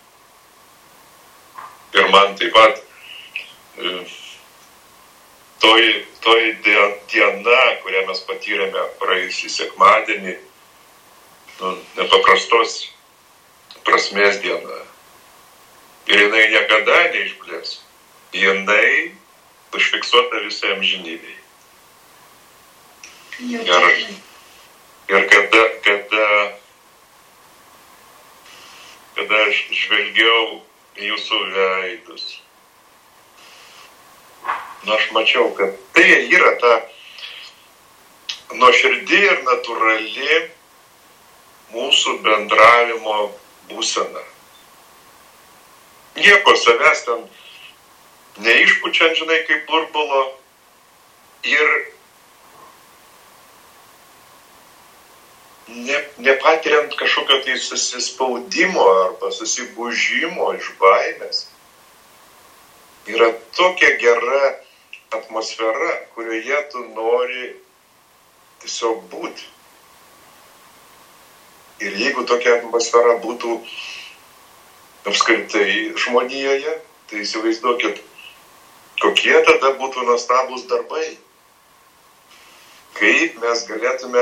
Ir man taip pat um, toji, toji diena, kurią mes patyrėme praėjusį sekmadienį, nu, nepaprastos prasmės diena. Ir jinai niekada neišblės. Jinai užfiksuota visai amžinybei. Ir, ir kada, kada, kada aš žvelgiau į jūsų veidus, nu aš mačiau, kad tai yra ta nuoširdi ir natūrali mūsų bendravimo būsena. Nieko savęs ten neišpučiant, žinai, kaip burbulo ir ne, nepatiriant kažkokio tai susispaudimo arba susibūžimo iš baimės. Yra tokia gera atmosfera, kurioje tu nori tiesiog būti. Ir jeigu tokia atmosfera būtų apskritai žmonijoje, tai įsivaizduokit, kokie tada būtų nuostabūs darbai. Kaip mes galėtume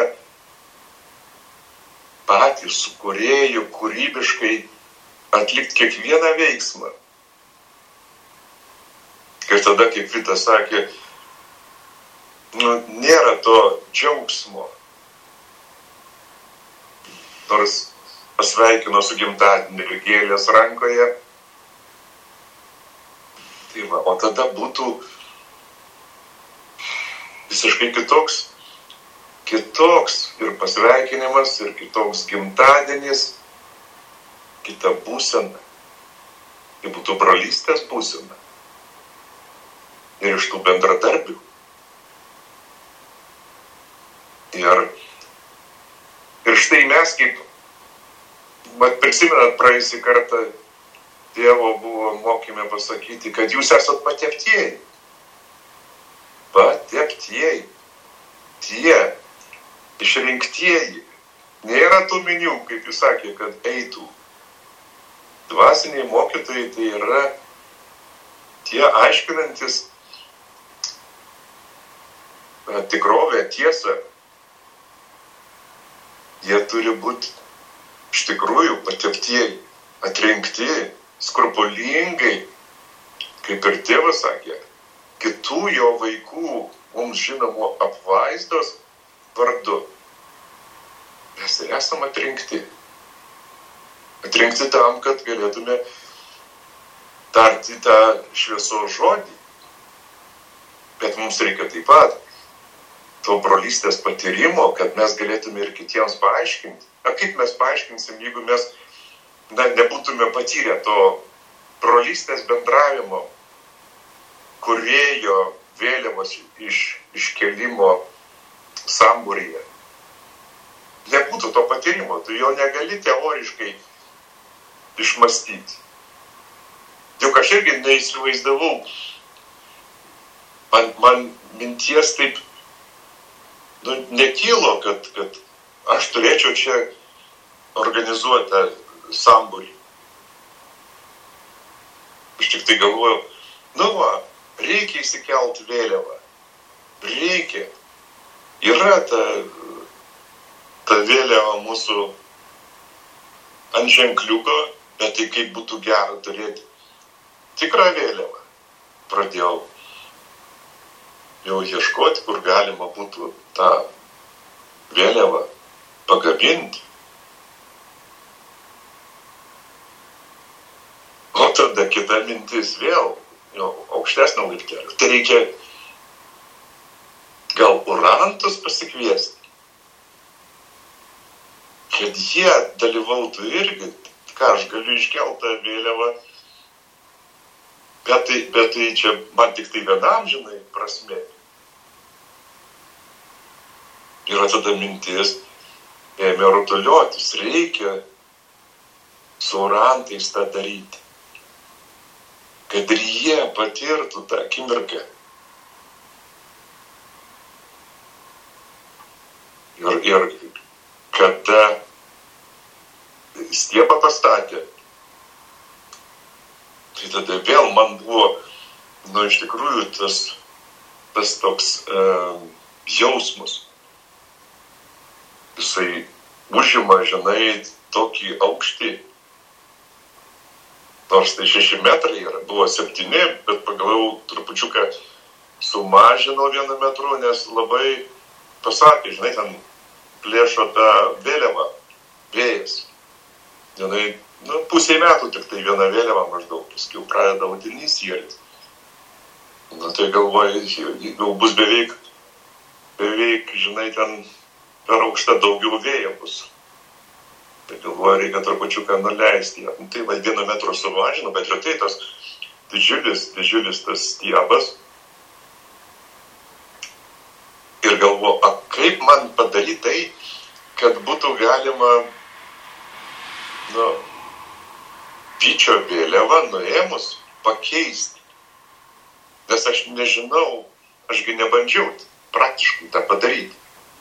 patys su kūrėju kūrybiškai atlikti kiekvieną veiksmą. Ir tada, kaip Vitas sakė, nu, nėra to džiaugsmo. Nors pasveikino su gimtadieniu gėlės rankoje. Tai va, o tada būtų visiškai kitoks, kitoks ir pasveikinimas, ir kitoks gimtadienis, kita būsena. Tai būtų brolystės būsena. Ir iš tų bendradarbių. Ir Ir štai mes kaip, mat prisimenat praėjusį kartą, Dievo buvo mokyme pasakyti, kad jūs esat pateptieji. Pateptieji. Tie išrinktieji. Nėra tų minių, kaip jis sakė, kad eitų. dvasiniai mokytojai tai yra tie aiškinantis tikrovę, tiesą. Jie turi būti iš tikrųjų patirtieji, atrinkti, skrupulingai, kaip ir tėvas sakė, kitų jo vaikų, mums žinomų apvaizdos vardu. Mes ir esame atrinkti. Atrinkti tam, kad galėtume tarti tą šviesos žodį. Bet mums reikia taip pat to brolystės patyrimo, kad mes galėtume ir kitiems paaiškinti. A kaip mes paaiškinsim, jeigu mes na, nebūtume patyrę to brolystės bendravimo, kūrėjo vėliavos iš, iškelimo sambūryje. Nebūtų to patyrimo, tu jo negali teoriškai išmastyti. Juk aš irgi neįsivaizdavau, man, man minties taip nu, nekylo, kad, kad aš turėčiau čia organizuotą sambūrį. Aš tik tai galvoju, nu va, reikia įsikelti vėliavą. Reikia. Yra ta, ta vėliava mūsų ant ženkliuko, bet tai kaip būtų gera turėti tikrą vėliavą. Pradėjau jau ieškoti, kur galima būtų tą vėliavą pakabinti. O tada kita mintis vėl, jau aukštesnio laiptelio. Tai reikia gal urantus pasikviesti, kad jie dalyvautų irgi, ką aš galiu iškeltą vėliavą, bet tai, bet tai čia man tik tai vienam, žinai, prasmė. Yra tada mintis, ėmė rutuliotis, reikia su urantais tą daryti, kad ir jie patirtų tą akimirką. Ir, ir kada stiebą pastatė, tai tada vėl man buvo, nu, iš tikrųjų tas, tas toks e, jausmas. Jisai užima, žinai, tokį aukštį, nors tai šeši metrai yra, buvo septyni, bet pagalvojau trupučiuką sumažinau vienu metru, nes labai pasakė, žinai, ten plėšo tą vėliavą, vėjas. Žinai, nu, pusė metų tik tai viena vėliava maždaug, paskui pradeda audinys jėlis. Nu, tai galvoju, jau bus beveik, beveik, žinai, ten per aukštą daugiau vėjo bus. Tai galvoju, reikia trupučiuką nuleisti. Nu, tai va, vienu metru sumažino, bet ir tai tas didžiulis, didžiulis tas stiebas. Ir galvoju, a kaip man padaryti tai, kad būtų galima, nu, vyčio vėliavą nuėmus pakeisti. Nes aš nežinau, ašgi nebandžiau praktiškai tą padaryti.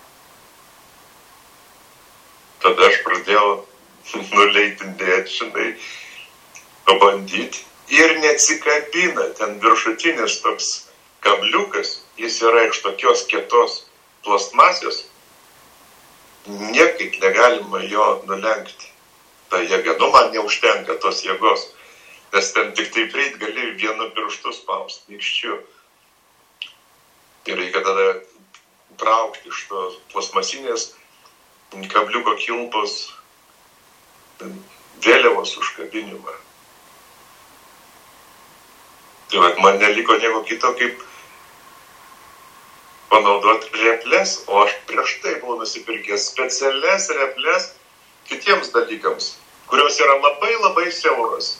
Tada aš pradėjau nuleidinėti, žinai, pabandyti. Ir neatsikabina, ten viršutinis toks kabliukas, jis yra iš tokios kietos plastmasės, niekaip negalima jo nulenkti. Ta jėga, nu man neužtenka tos jėgos, nes ten tik taip reit gali vienu pirštu spausti, nykščiu. Ir reikia tada traukti iš tos plastmasinės kabliuko kilpos vėliavos užkabinimą. Tai vat, man neliko nieko kito, kaip panaudoti replės, o aš prieš tai buvau nusipirkęs specialias replės kitiems dalykams, kurios yra labai labai siauros.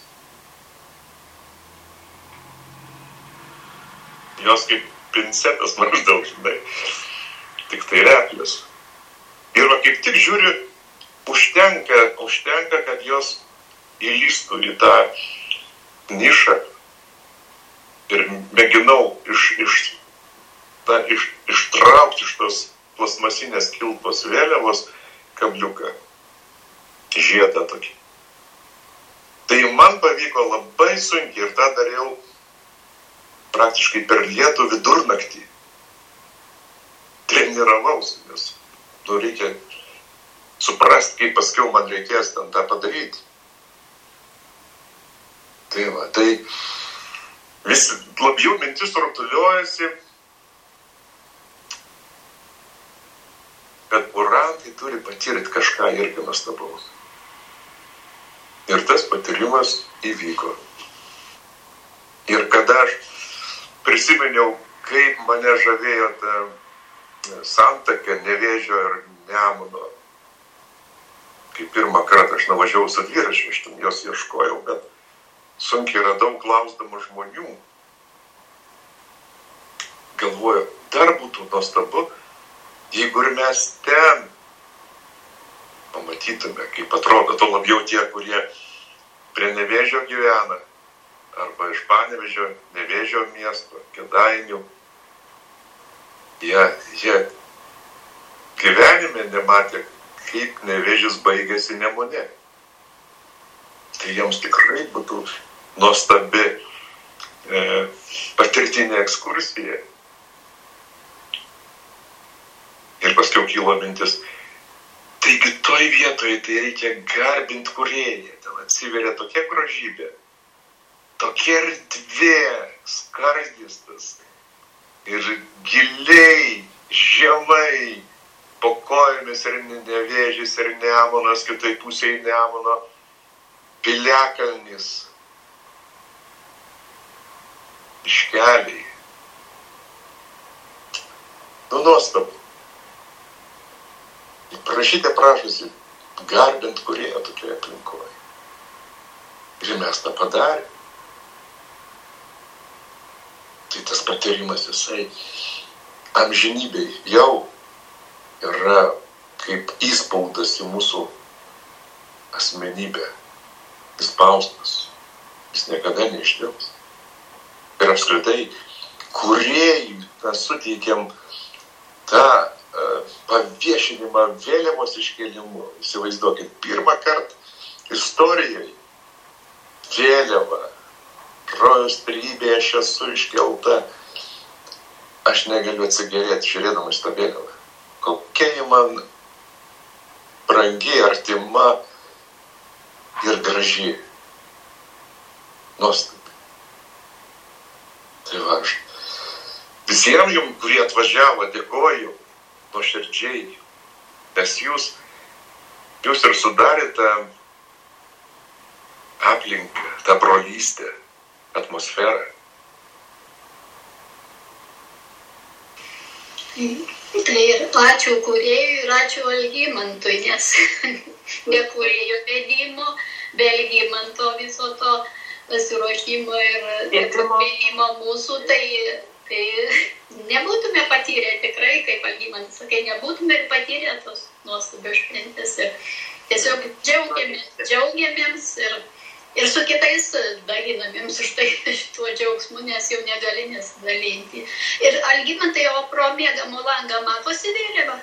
Jos kaip pincetas maždaug, žinai, tik tai replės. Ir va, kaip tik žiūriu, užtenka, užtenka, kad jos įlystų į tą nišą. Ir mėginau iš, iš, ta, iš, ištraukti iš tos plastmasinės kilpos vėliavos kabliuką, žiedą tokį. Tai man pavyko labai sunkiai ir tą dariau praktiškai per lietų vidurnaktį. Treniravausi, nes nu, reikia suprasti, kaip paskiau man reikės ten tą padaryti. Tai va, tai vis labiau mintis rutuliuojasi, kad orantai turi patirti kažką irgi nuostabaus. Ir tas patyrimas įvyko. Ir kada aš prisiminiau, kaip mane žavėjo ta santaka Nevėžio ir Nemuno. Kai pirmą kartą aš nuvažiavau su dviračiu, aš ten jos ieškojau, bet sunkiai radau klausdama žmonių. Galvoju, dar būtų nuostabu, jeigu ir mes ten pamatytume, kaip atrodo, to labiau tie, kurie prie Nevėžio gyvena, arba iš Panevėžio, Nevėžio miesto, Kėdainių. Jie, jie gyvenime nematė, kaip Nevėžis baigėsi Nemune. Tai jiems tikrai būtų nuostabi e, patirtinė ekskursija. Ir paskiau kilo mintis, taigi toj vietoje tai reikia garbinti kūrėją. Ten atsiveria tokia grožybė, tokia erdvė, skardistas. Ir giliai, žemai, po kojomis ir Nevėžis, ir Nemunas, kitai pusėje Nemuno, piliakalnis, iškeliai. Nu, nuostabu. Prašyte prašosi garbint kūrėją tokioje aplinkoje. Ir mes tą padarėme. Tai tas patyrimas visai amžinybei jau yra kaip įspaudas į mūsų asmenybę. Įspaustas. Jis niekada neišdils. Ir apskritai, kūrėjui mes suteikėm tą uh, paviešinimą vėliavos iškėlimu. Įsivaizduokit, pirmą kartą istorijoje vėliava Rojaus trejybėje aš esu iškelta. Aš negaliu atsigerėti, žiūrėdamas tą vėliavą. Kokia ji man brangi, artima ir graži. Nuostabi. Tai va, aš visiems jums, kurie atvažiavo, dėkoju nuoširdžiai, nes jūs, jūs ir sudarėte aplinką, tą brolystę, atmosferą. Tai ir ačiū kūrėjui ir ačiū Algimantui, nes be kūrėjo vedimo, be Algimanto viso to pasiruošimo ir kalbėjimo mūsų, tai, tai nebūtume patyrę tikrai, kaip Algimantas sakė, nebūtume ir patyrę tos nuostabios šventės. Ir tiesiog džiaugiamės, džiaugiamėms ir Ir su kitais dalinamėms už tai šituo džiaugsmu, nes jau negali nesidalinti. Ir Algimantai, o pro mėgamų langą matosi vėliava?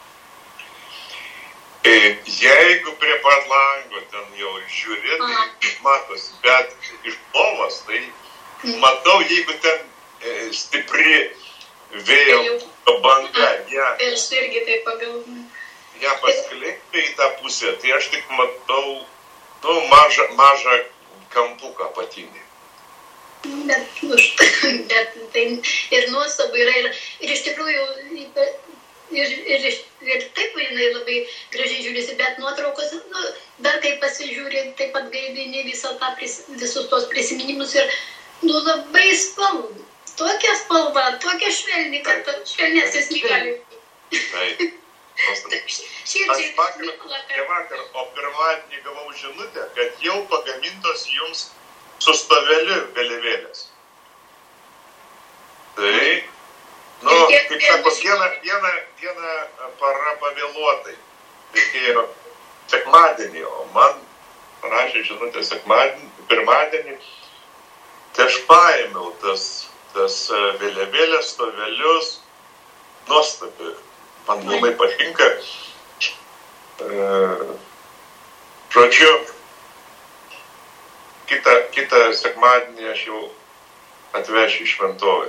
Jeigu prie pat lango ten jau žiūri, tai matosi, bet iš lovos, tai matau, jeigu ten e, stipri vėjo banga, ją, aš irgi taip pagalvoju. ją paskleidžia į tą pusę, tai aš tik matau nu, mažą, mažą kampuką apatinį. Bet, nu, bet tai ir nuostabu yra, ir, ir iš tikrųjų, ir, ir, ir taip jinai labai gražiai žiūrisi, bet nuotraukos, nu, dar kai pasižiūri, taip pat gaivini visą tą, visus tos prisiminimus ir, nu, labai spalva, tokia spalva, tokia švelni, kad švelnesnis negali. Taip. Aš vakar, ne vakar, o pirmadienį gavau žinutę, kad jau pagamintos jums su stoveliu vėliavėlės. Tai, nu, kaip sako, viena, viena, viena para pavėluotai. Reikėjo sekmadienį, o man rašė žinutę sekmadienį, pirmadienį. Tai aš paėmiau tas, tas vėliavėlės, stovelius, nuostabi. Man labai patinka. E, žodžiu, kitą, kitą sekmadienį aš jau atvešiu į šventovę.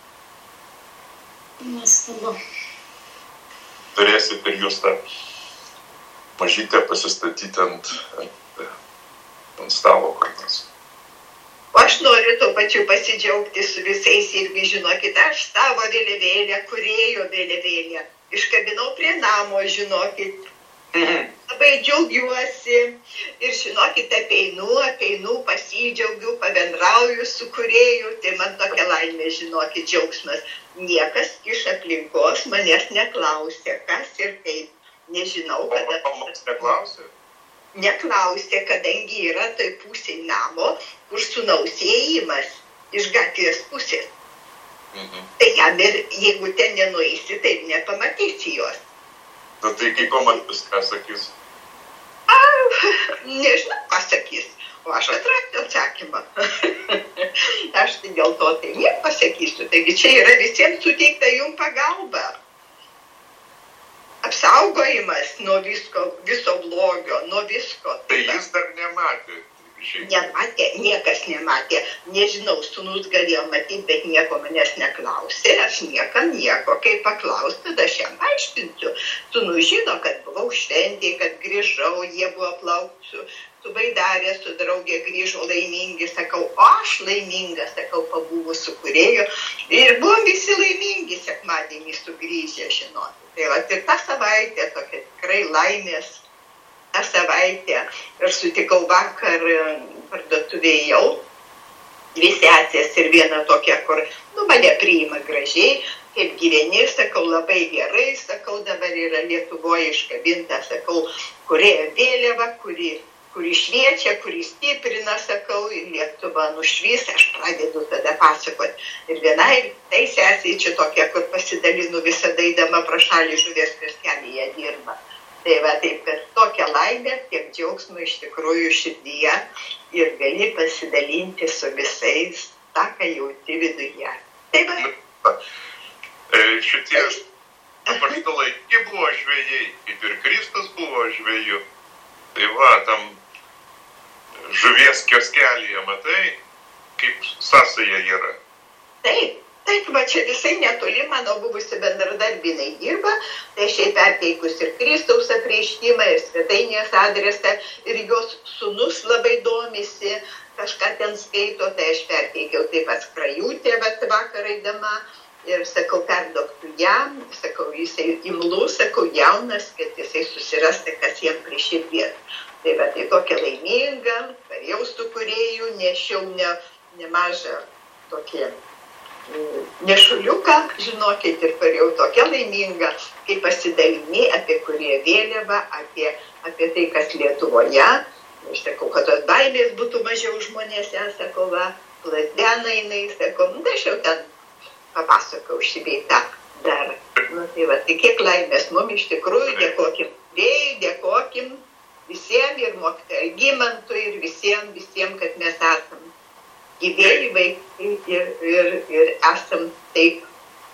Nuostabu. Turėsit ir jūs tą mažytę pasistatyti ant, ant, ant stalo kartas. O aš noriu tuo pačiu pasidžiaugti su visais irgi, žinokit, aš savo vėliavėlę, kūrėjo vėliavėlę, iškabinau prie namo, žinokit. Labai džiaugiuosi ir, žinokit, apeinu, apeinu, pasidžiaugiu, pabendrauju su kūrėju, tai man tokia laimė, žinokit, džiaugsmas. Niekas iš aplinkos manęs neklausė, kas ir kaip. Nežinau, kada... O mums neklausė? Neklausė, kadangi yra toj pusėj namo, kur sūnaus įėjimas iš gatvės pusės. Mhm. Tai jam ir, jeigu ten nenueisi, tai nepamatysi jos. Na tai kai komandas, ką sakys? A, nežinau, ką sakys. O aš atrasiu atsakymą. Aš tai dėl to tai nieko pasakysiu. Taigi čia yra visiems suteikta jums pagalba. Apsaugojimas nuo visko, viso blogio, nuo visko. Tai jis dar nematė. Nematė, niekas nematė. Nežinau, sūnus galėjo matyti, bet nieko manęs neklausė. Aš niekam nieko. Kai paklaus, tada aš jam aiškinsiu. Sūnus žino, kad buvau šventėj, kad grįžau, jie buvo plaukti su, su baidarė, su draugė grįžo laimingi. Sakau, o aš laiminga, sakau, pabuvus su kūrėju. Ir buvom visi laimingi sekmadienį sugrįžę, žinoti. Tai va, ir tą savaitę tokia tikrai laimės. tą savaitę ir sutikau vakar parduotuvėjau dvi sesės ir viena tokia, kur nu, mane priima gražiai, kaip gyveni, sakau, labai gerai, sakau, dabar yra Lietuvoje iškabinta, sakau, kurioje vėliava, kuri, kuri šviečia, kuri stiprina, sakau, ir Lietuva nušvis, aš pradedu tada pasakoti. Ir vienai, tai sesiai čia tokia, kur pasidalinu visada eidama pro šalį žuvės kraskelėje dirba. Tai va, taip, kad tokia laimė, tiek džiaugsmo iš tikrųjų širdyje ir gali pasidalinti su visais tą, ką jauti viduje. Tai va. Šitie apaštalai buvo žvejai, kaip ir Kristus buvo žvejų. Tai va, tam žuvies kioskelyje, matai, kaip sąsaja yra. Taip. Taip, va čia visai netoli mano buvusi bendradarbinai dirba, tai aš jai perteikus ir Kristaus apreiškimą, ir svetainės adresą, ir jos sūnus labai domisi, kažką ten skaito, tai aš perteikiau taip pat Skrajutė vakar eidama, ir sakau, perduok tu jam, sakau, jisai imlus, sakau, jaunas, kad jisai susirasti, kas jam prie širdies. Tai va, tai tokia laiminga, parėjau su kūrėju, nešiau ne, nemažą tokie nešuliuką, žinokit, ir parėjau tokia laiminga, kai pasidalini apie kurie vėliavą, apie, apie tai, kas Lietuvoje. Aš sakau, kad tos baimės būtų mažiau žmonėse, sakau, va, Lazdena jinai, sakau, nu, aš jau ten papasakau šibėtą dar. Nu, tai va, tai kiek laimės mums iš tikrųjų, dėkokim vėjai, dėkokim visiems ir mokytojai Gimantui ir visiems, visiems, kad mes esam gyvėjai vaikai ir, ir, ir esam taip,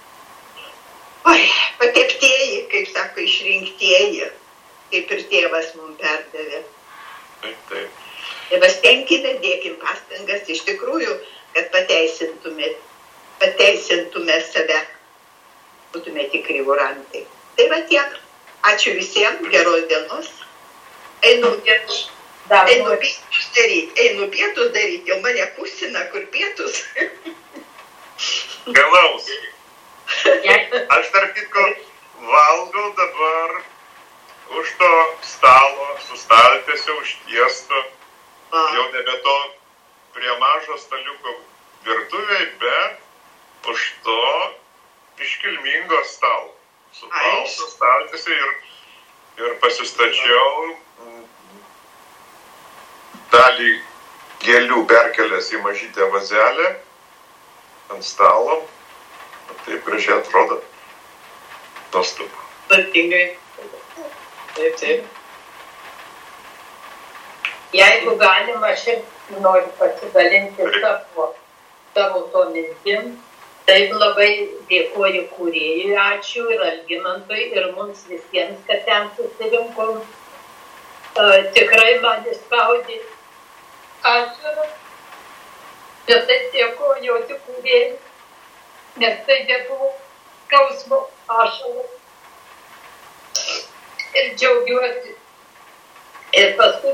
oi, pateptieji, kaip sako, išrinktieji, kaip ir tėvas mums perdavė. Taip, taip. Tėvas tenkime, dėkim pastangas iš tikrųjų, kad pateisintume, pateisintume save, būtume tikri vorantai. Tai va tiek. Ačiū visiems, geros dienos. Einu pietus. Einu pietus daryti, einu pietus daryti, jau mane kusina, kur pietus. Galaus. Aš tarp kitko valgau dabar už to stalo, su staltiesiu užtiesto, jau nebe to prie mažo staliuko virtuvėj, bet už to iškilmingo stalo. Su balsu staltiesiu ir, ir pasistačiau dalį gėlių perkelęs į mažytę vazelę ant stalo. Taip gražiai atrodo. Nuostabu. Tvarkingai. Taip, taip. Jeigu galima, aš ir noriu pasidalinti savo, savo to mintim. Taip labai dėkoju kūrėjui, ačiū ir Algimantui ir mums visiems, kad ten susirinkom. Uh, tikrai man įspaudė ašarą, bet tai dėkoju tik kūrėjai, nes tai nebuvo skausmo ašarą. Ir džiaugiuosi. Ir paskui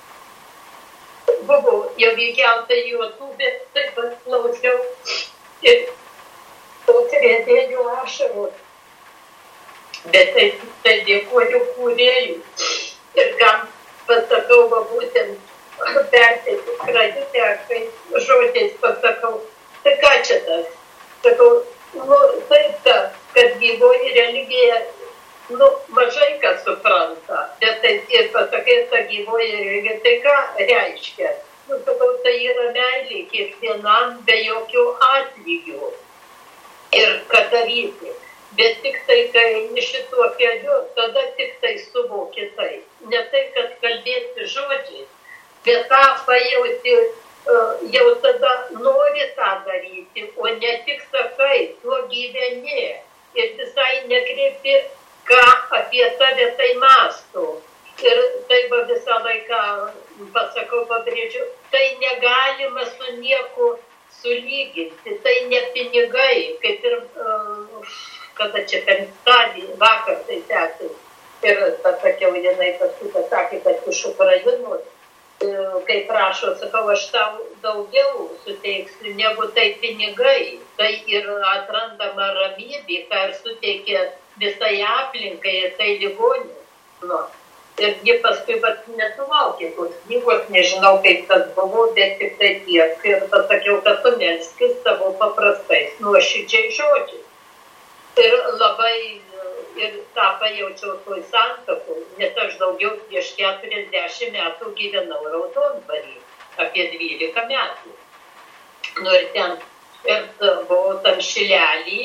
buvo jau įkelta į YouTube, taip pat klausiau ir tos riedėjo ašaros. Bet tai, tai dėkoju kūrėjui. Ir kam pasakau, va būtent, perteikti kreditę, kai žodžiais pasakau, tai ką čia tas? Sakau, nu, taip ta, kad gyvoji religija, nu, mažai kas supranta, bet tai ir pasakai, ta gyvoji religija, tai ką reiškia? Nu, sakau, tai yra meilė kiekvienam be jokių atlygių. Ir ką daryti? Bet tik tai, kai eini šituo keliu, tada tik tai suvoki tai. Ne tai, kad kalbėti žodžiais, bet tą pajauti, jau tada nori tą daryti, o ne tik sakai, tuo gyveni. Ir visai nekreipi, ką apie tave tai mąsto. Ir tai va visą laiką pasakau, pabrėžiu, tai negalima su nieko sulyginti, tai ne pinigai, kaip ir... Uh, kada čia penktadienį, vakar tai tęsiu. Ir pasakiau, jinai paskui pasakė, kad iš Ukrainos, kai prašo, sakau, aš tau daugiau suteiksiu, negu tai pinigai. Tai ir atrandama ramybė, ką ir suteikia visai aplinkai, tai ligonis. Nu. Ir ji paskui pat nesulaukė tos knygos, nežinau, kaip tas buvo, bet tik tai tiek. Ir pasakiau, kad tu melskis savo paprastais, nuoširdžiai žodžiais. Ir labai, ir tą pajaučiau toj santuokoj, nes aš daugiau prieš keturiasdešimt metų gyvenau Raudondvary, apie dvylika metų. Nu ir ten, ir buvau tam Šilelį,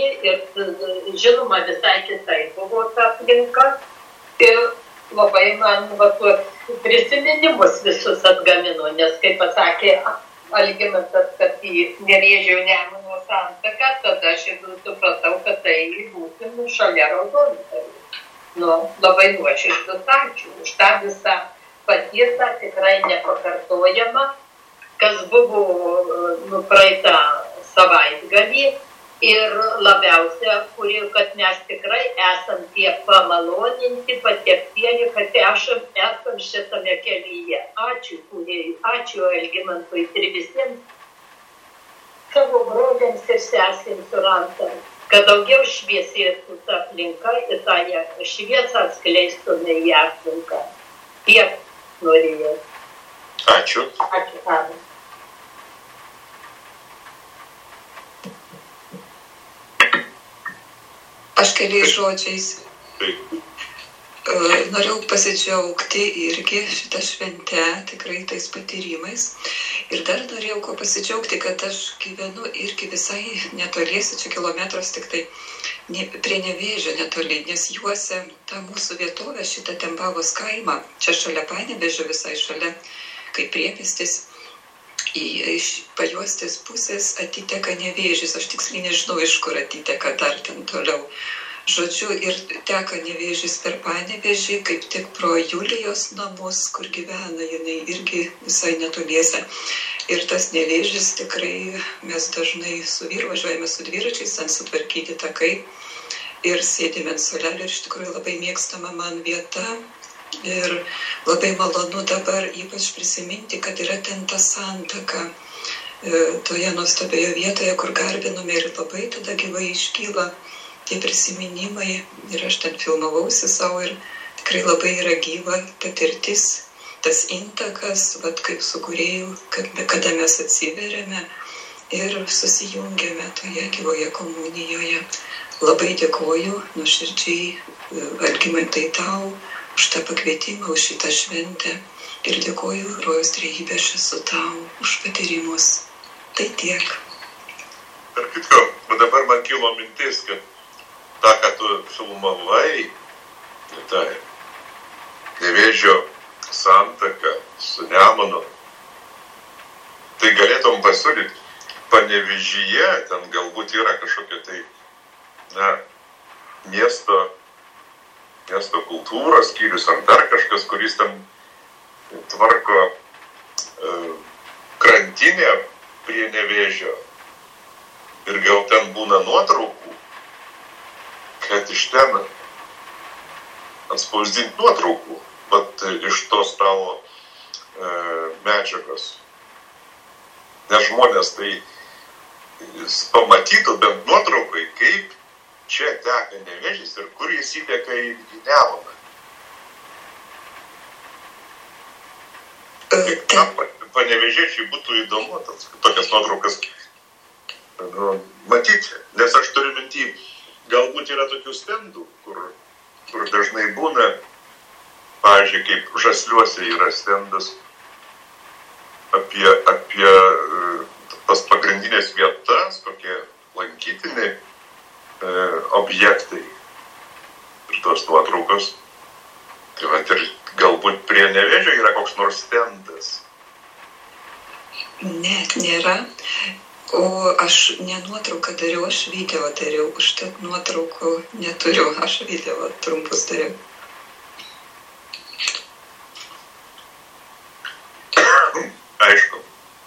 ir žinoma visai kitai buvo ta aplinka. Ir labai man va tuos prisiminimus visus atgamino, nes kaip pasakė Algimantas, kad į Nevėžio Nemuno santaką, tada aš ir supratau, kad tai būsim šalia Raudondvario. Nu, labai nuoširdus ačiū už tą visą patirtą, tikrai nepakartojamą, kas buvo nu, praeitą savaitgalį. Ir labiausia, kuri, kad mes tikrai esam tiek pamaloninti, patiektieji, kad esam, esam šitame kelyje. Ačiū kūrėjui, ačiū Algimantui ir visiems savo broliams ir sesėms surantams, kad daugiau šviesėtų ta aplinka ir tą šviesą atskleistume į aplinką. Tiek norėjau. Ačiū. Ačiū, Ana. Aš keliais žodžiais norėjau pasidžiaugti irgi šitą šventę, tikrai tais patyrimais. Ir dar norėjau ko pasidžiaugti, kad aš gyvenu irgi visai netoliesi, čia kilometras tik tai ne, prie Nevėžio netoli, nes juose ta mūsų vietovė, šitą Tembavos kaimą, čia šalia Panevėžio visai šalia, kaip priemiestis. Iš pajuostės pusės atiteka Nevėžis, aš tiksliai nežinau, iš kur atiteka dar ten toliau. Žodžiu, ir teka Nevėžis per Panevėžį, kaip tik pro Julijos namus, kur gyvena jinai irgi visai netoliese. Ir tas Nevėžis tikrai, mes dažnai su vyru važiuojame su dviračiais, ten sutvarkyti takai ir sėdime ant suolelio, ir iš tikrųjų labai mėgstama man vieta. Ir labai malonu dabar ypač prisiminti, kad yra ten ta santaka toje nuostabioje vietoje, kur garbinome, ir labai tada gyvai iškyla tie prisiminimai. Ir aš ten filmavausi savo ir tikrai labai yra gyva patirtis, tas intakas, vat kaip su kūrėju, kad, kada mes atsiveriame ir susijungiame toje gyvoje komunijoje. Labai dėkoju nuoširdžiai Algimantai tau už tą pakvietimą, už šitą šventę. Ir dėkoju Rojaus Trejybė, aš esu tau už patyrimus. Tai tiek. Tarp kitko, dabar man kilo mintis, kad tą, ką tu filmavai, tai Nevėžio santaka su Nemunu, tai galėtum pasiūlyti Panevėžyje, ten galbūt yra kažkokia tai, na, miesto miesto kultūros skyrius ar dar kažkas, kuris ten tvarko e, krintinė prie Nevėžio ir gal ten būna nuotraukų, kad iš ten atspausdinti nuotraukų, bet iš tos tavo e, medžiagos. Nes žmonės tai pamatytų bent nuotraukai, kaip čia teka Nevėžis ir kur jis įteka į Nemuną. Panevėžiečiai būtų įdomu tas, tokias nuotraukas nu, matyti, nes aš turiu minty, galbūt yra tokių stendų, kur, kur dažnai būna, pavyzdžiui, kaip Žasliuose yra stendas apie, apie tas pagrindinės vietas, tokie lankytiniai e, objektai ir tos nuotraukos. Tai va, ir galbūt prie Nevėžio yra koks nors stendas. Net nėra. O aš ne nuotrauką dariau, aš video dariau. Užtat nuotraukų neturiu, aš video trumpus dariau. Aišku.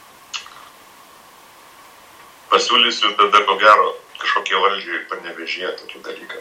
Pasiūlysiu tada, ko gero, kažkokie valdžiai Panevėžyje tokį dalyką.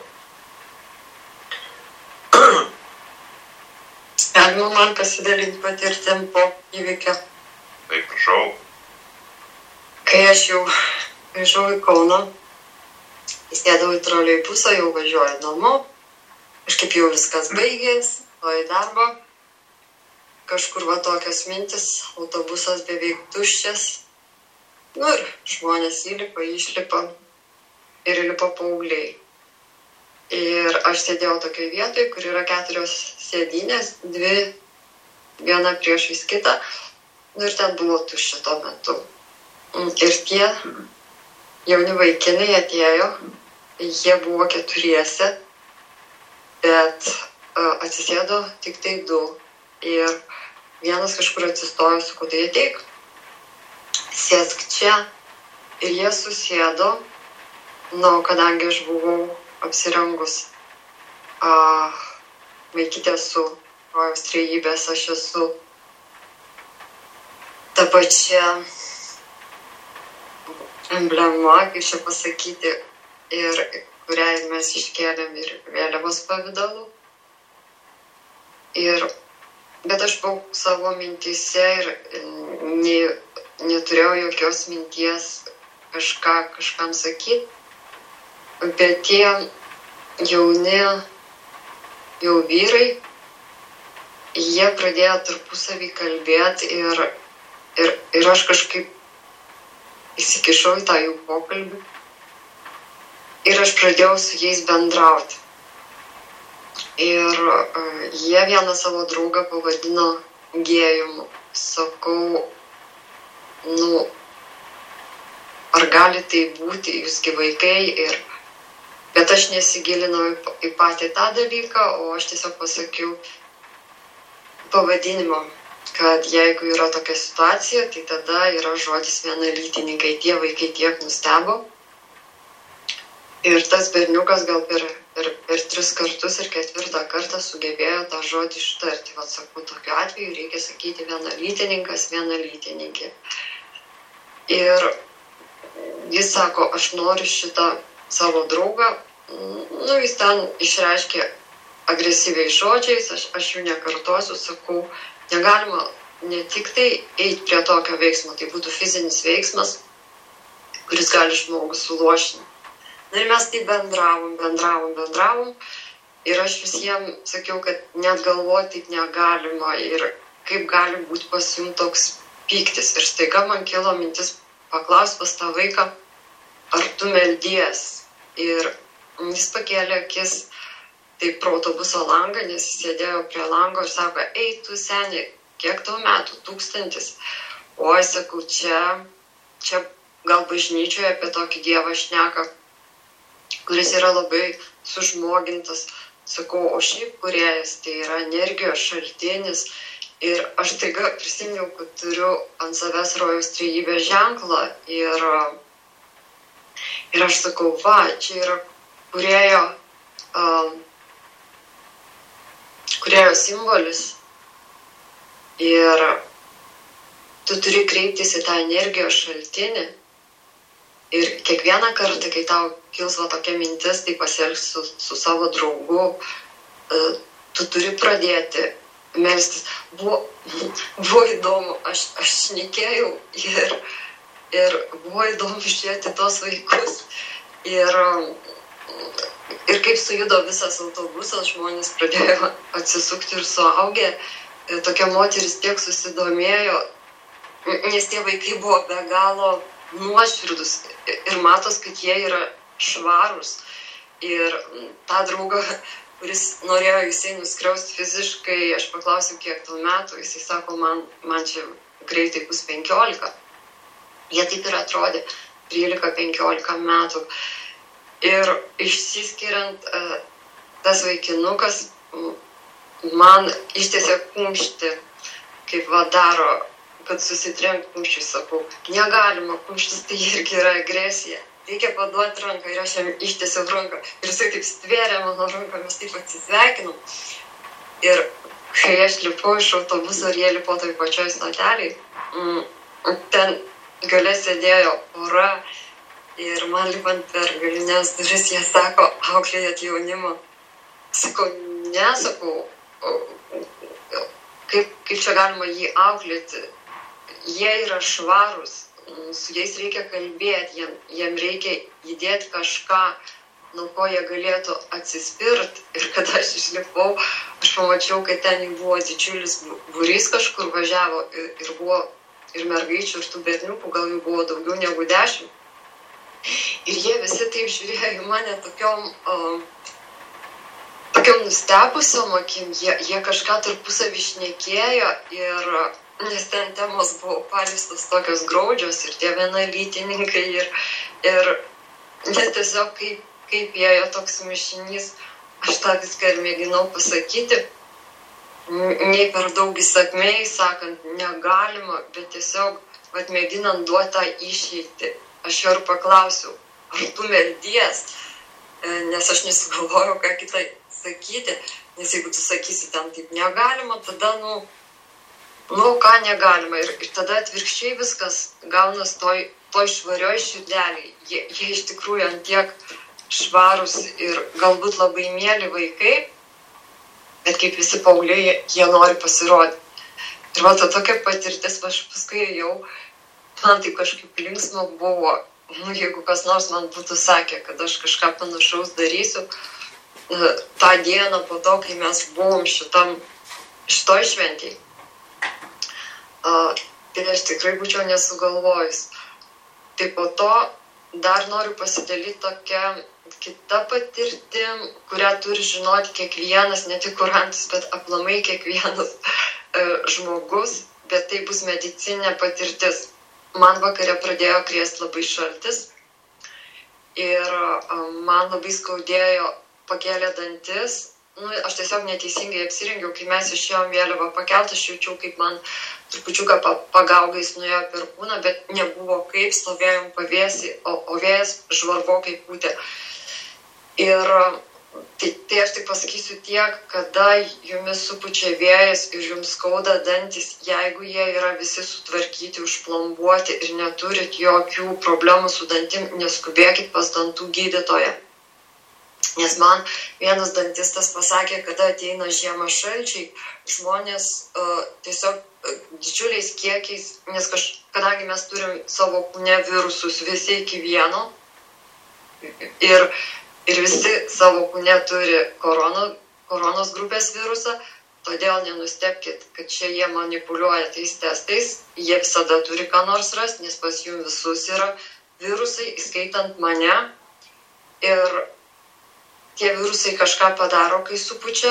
Galima man pasidalinti patirtim po įvykio. Tai prašau. Kai aš jau grįžau į Kauną, įsėdau į troleibusą, jau važiuoju namo, kažkaip jau viskas baigės, o į darbą. Kažkur va tokios mintis, autobusas beveik tuščias. Nu ir žmonės įlipa, išlipa ir įlipa paaugliai. Ir aš sėdėjau tokioj vietoj, kur yra keturios sėdynės, dvi, viena priešais kitą. Nu ir ten buvo tuščia tuo metu. Ir tie jauni vaikinai atėjo, jie buvo keturiese, bet uh, atsisėdo tik tai du. Ir vienas kažkur atsistojo, sakau, tai ateik, sėsk čia. Ir jie susėdo, nu, kadangi aš buvau apsirengus uh, vaikytė su rojaus trejybės, aš esu ta pačia emblema, kaip čia pasakyti, ir kurią mes iškėlėm ir vėliavos pavidalu. Ir, bet aš buvau savo mintyse ir ne, neturėjau jokios minties kažką kažkam sakyti. Bet tie jauni jau vyrai, jie pradėjo tarpusavį kalbėti ir, ir, ir aš kažkaip įsikišau į tą jų pokalbį ir aš pradėjau su jais bendrauti. Ir uh, jie vieną savo draugą pavadino gėjimu. Sakau, nu, ar gali tai būti, jūsgi vaikai ir... Bet aš nesigilinau į patį tą dalyką, o aš tiesiog pasakiau pavadinimo, kad jeigu yra tokia situacija, tai tada yra žodis vienalytininkai. Tie vaikai tiek nustebo. Ir tas berniukas gal per, per, per tris kartus ir ketvirtą kartą sugebėjo tą žodį ištarti. Vat sakau, tokiu atveju reikia sakyti vienalytininkas, vienalytininkė. Ir jis sako, aš noriu šitą savo draugą, nu, jis ten išreiškė agresyviai žodžiais, aš, aš jų nekartosiu, sakau, negalima ne tik tai eiti prie tokio veiksmo, tai būtų fizinis veiksmas, kuris gali žmogų suluošinti. Ir mes tai bendravom, bendravom, bendravom ir aš visiems sakiau, kad net galvoti taip negalima ir kaip gali būti pas jums toks pyktis. Ir staiga man kilo mintis paklausti pas tą vaiką, ar tu meldies. Ir jis pakėlė akis taip pro autobuso langą, nes jis sėdėjo prie lango ir sako, ei, tu seni, kiek tau metų, tūkstantis. O aš sakau, čia, čia gal bažnyčioje apie tokį dievą šneka, kuris yra labai sužmogintas. Sakau, o šiaip kūrėjas, tai yra energijos šaltinis. Ir aš taiga prisiminiau, kad turiu ant savęs rojaus trejybės ženklą. Ir, ir aš sakau, va, čia yra kūrėjo, um, kūrėjo simbolis. Ir tu turi kreiptis į tą energijos šaltinį ir kiekvieną kartą, kai tau kils va tokia mintis, tai pasielgs su, su savo draugu, tu turi pradėti melstis. Buvo, buvo įdomu, aš, aš šnekėjau ir, ir buvo įdomu žiūrėti tos vaikus. Ir, ir kaip sujudo visas autobusas, žmonės pradėjo atsisukti ir suaugę. Tokia moteris tiek susidomėjo, nes tie vaikai buvo be galo nuoširdus ir matos, kad jie yra švarūs. Ir tą draugą, kuris norėjo jisai nuskriausti fiziškai, aš paklausiau, kiek tau metų, jisai sako, man, man čia greitai bus penkiolika. Jie taip ir atrodė, trylika penkiolika metų. Ir išsiskiriant, tas vaikinukas man ištiesė kumštį, kaip va daro, kad susitrenkt kumščiui, sakau, negalima, kumštis tai irgi yra agresija. Reikia paduoti ranką ir aš jam ištiesiau ranką. Ir jisai taip stvėrė mano ranką, mes taip atsisveikinom. Ir kai aš lipau iš autobuso ir jie lipo toj pačioj stoteliai, ten gale sėdėjo pora ir man lipant per galinės duris, jie sako, auklėjat jaunimą. Sakau, nesakau, kaip, kaip čia galima jį auklėti. Jie yra švarūs. Su jais reikia kalbėti, jiem, jiem reikia įdėti kažką, nuo ko jie galėtų atsispirt. Ir kada aš išlipau, aš pamačiau, kad ten buvo didžiulis būrys kažkur važiavo ir, ir buvo ir mergaičių, ir tų berniukų, gal jų buvo daugiau negu dešimt. Ir jie visi taip žiūrėjo į mane tokiom, uh, tokiom nustebusiom akim, jie, jie kažką tarpusavį šnekėjo ir nes ten temos buvo paliestos tokios graudžios ir tie vienalytininkai ir, ir jie tiesiog kaip, kaip ėjo toks mišinys, aš tą viską ir mėginau pasakyti, nei per daug įsakmiai sakant negalima, bet tiesiog vat, mėginant duoti tą išeitį. Aš jo ir paklausiau, ar tu meldies, nes aš nesugalvojau, ką kitą sakyti, nes jeigu tu sakysi ten taip negalima, tada nu Nu, ką negalima. Ir, ir tada atvirkščiai viskas gaunas toj, toj švarioj širdeliai. Jie, jie iš tikrųjų ant tiek švarūs ir galbūt labai mieli vaikai, bet kaip visi paaugliai, jie, jie nori pasirodyti. Ir va, ta tokia patirtis, aš paskui jau, man taip kažkaip linksma buvo, nu, jeigu kas nors man būtų sakę, kad aš kažką panašaus darysiu, tą dieną po to, kai mes buvom šitam, šitoj šventėj. Uh, tai aš tikrai būčiau nesugalvojus. Tai po to dar noriu pasidalyti tokią kitą patirtim, kurią turi žinoti kiekvienas, ne tik kurantas, bet aplamai kiekvienas uh, žmogus, bet tai bus medicinė patirtis. Man vakare pradėjo krėsti labai šaltis ir uh, man labai skaudėjo, pakėlė dantis. Nu, aš tiesiog neteisingai apsirengiau, kai mes išėjom vėliavą pakelt, aš jaučiau, kaip man trupučiuką pagaugais nuėjo per kūną, bet nebuvo kaip, stovėjom pavėsį, o, o vėjas žvarbokai pūtė. Ir tai, tai aš tik pasakysiu tiek, kada jumis supučia vėjas ir jums skauda dantis, jeigu jie yra visi sutvarkyti, užplombuoti ir neturit jokių problemų su dantim, neskubėkit pas dantų gydytoją. Nes man vienas dantistas pasakė, kada ateina žiema šalčiai, žmonės uh, tiesiog uh, didžiuliais kiekiais, nes kaž, kadangi mes turim savo kūne virusus visi iki vieno ir, ir visi savo kūne turi korono, koronos grupės virusą, todėl nenustepkit, kad čia jie manipuliuoja tais testais, jie visada turi ką nors rasti, nes pas jų visus yra virusai, įskaitant mane. Ir tie virusai kažką padaro, kai supučia.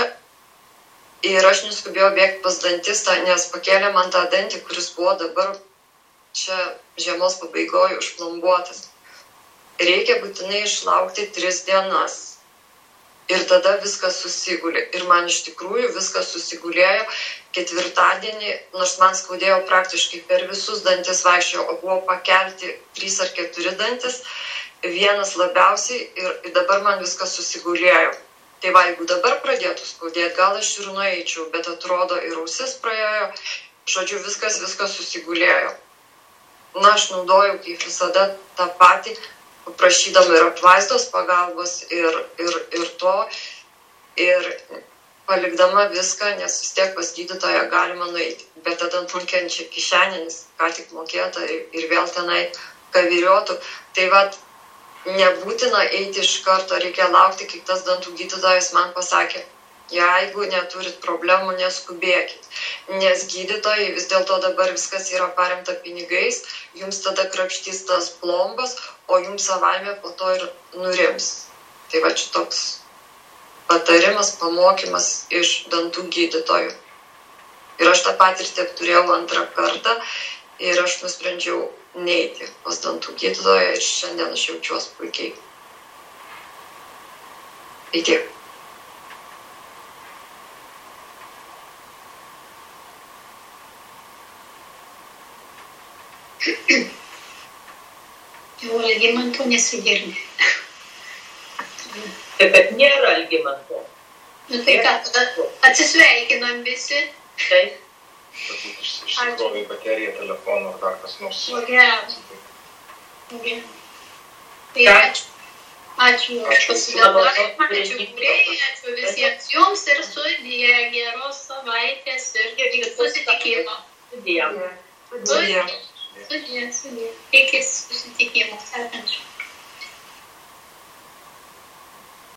Ir aš neskubėjau bėgti pas dantistą, nes pakėlė man tą dantį, kuris buvo dabar čia žiemos pabaigoje užplombuotas. Reikia būtinai išlaukti tris dienas. Ir tada viskas susigulė. Ir man iš tikrųjų viskas susigulėjo ketvirtadienį, nors man skaudėjo praktiškai per visus dantis vaikščiojo, o buvo pakelti trys ar keturi dantis. Vienas labiausiai ir dabar man viskas susigulėjo. Tai va, jeigu dabar pradėtų skaudėti, gal aš ir nueičiau, bet atrodo ir ausis praėjo, žodžiu, viskas, viskas susigulėjo. Na, aš naudojau kaip visada tą patį, paprašydama ir apvaizdos pagalbos ir, ir, ir to, ir palikdama viską, nes vis tiek pas gydytoją galima nueiti. Bet tada nukenčia kišenėmis, ką tik mokėta ir vėl tenai kaviriotų. Tai vat, nebūtina eiti iš karto, reikia laukti, kaip tas dantų gydytojas man pasakė, jeigu neturit problemų, neskubėkit. Nes gydytojai vis dėlto dabar viskas yra paremta pinigais, jums tada krapštys tas plombas, o jums savaime po to ir nurims. Tai va čia toks patarimas, pamokymas iš dantų gydytojų. Ir aš tą patirtį turėjau antrą kartą ir aš nusprendžiau neiti pas dantų gydytoją ir šiandien aš jaučiuos puikiai. Tai tiek. Jau Algimanto nesigirdi. Tai kad nėra Algimanto. Nu tai ką, atsisveikinam visi. Taip. Turbūt išsikrovė bateriją, telefoną ar dar kas nors. O geras. O geras. Tai ačiū. Ačiū už pasidalinimą, ačiū kūrėjai, ačiū visiems jums ir sudie, geros savaitės ir susitikimo. Sudie. Sudie, sudie, sudie. Iki susitikimo sekančio.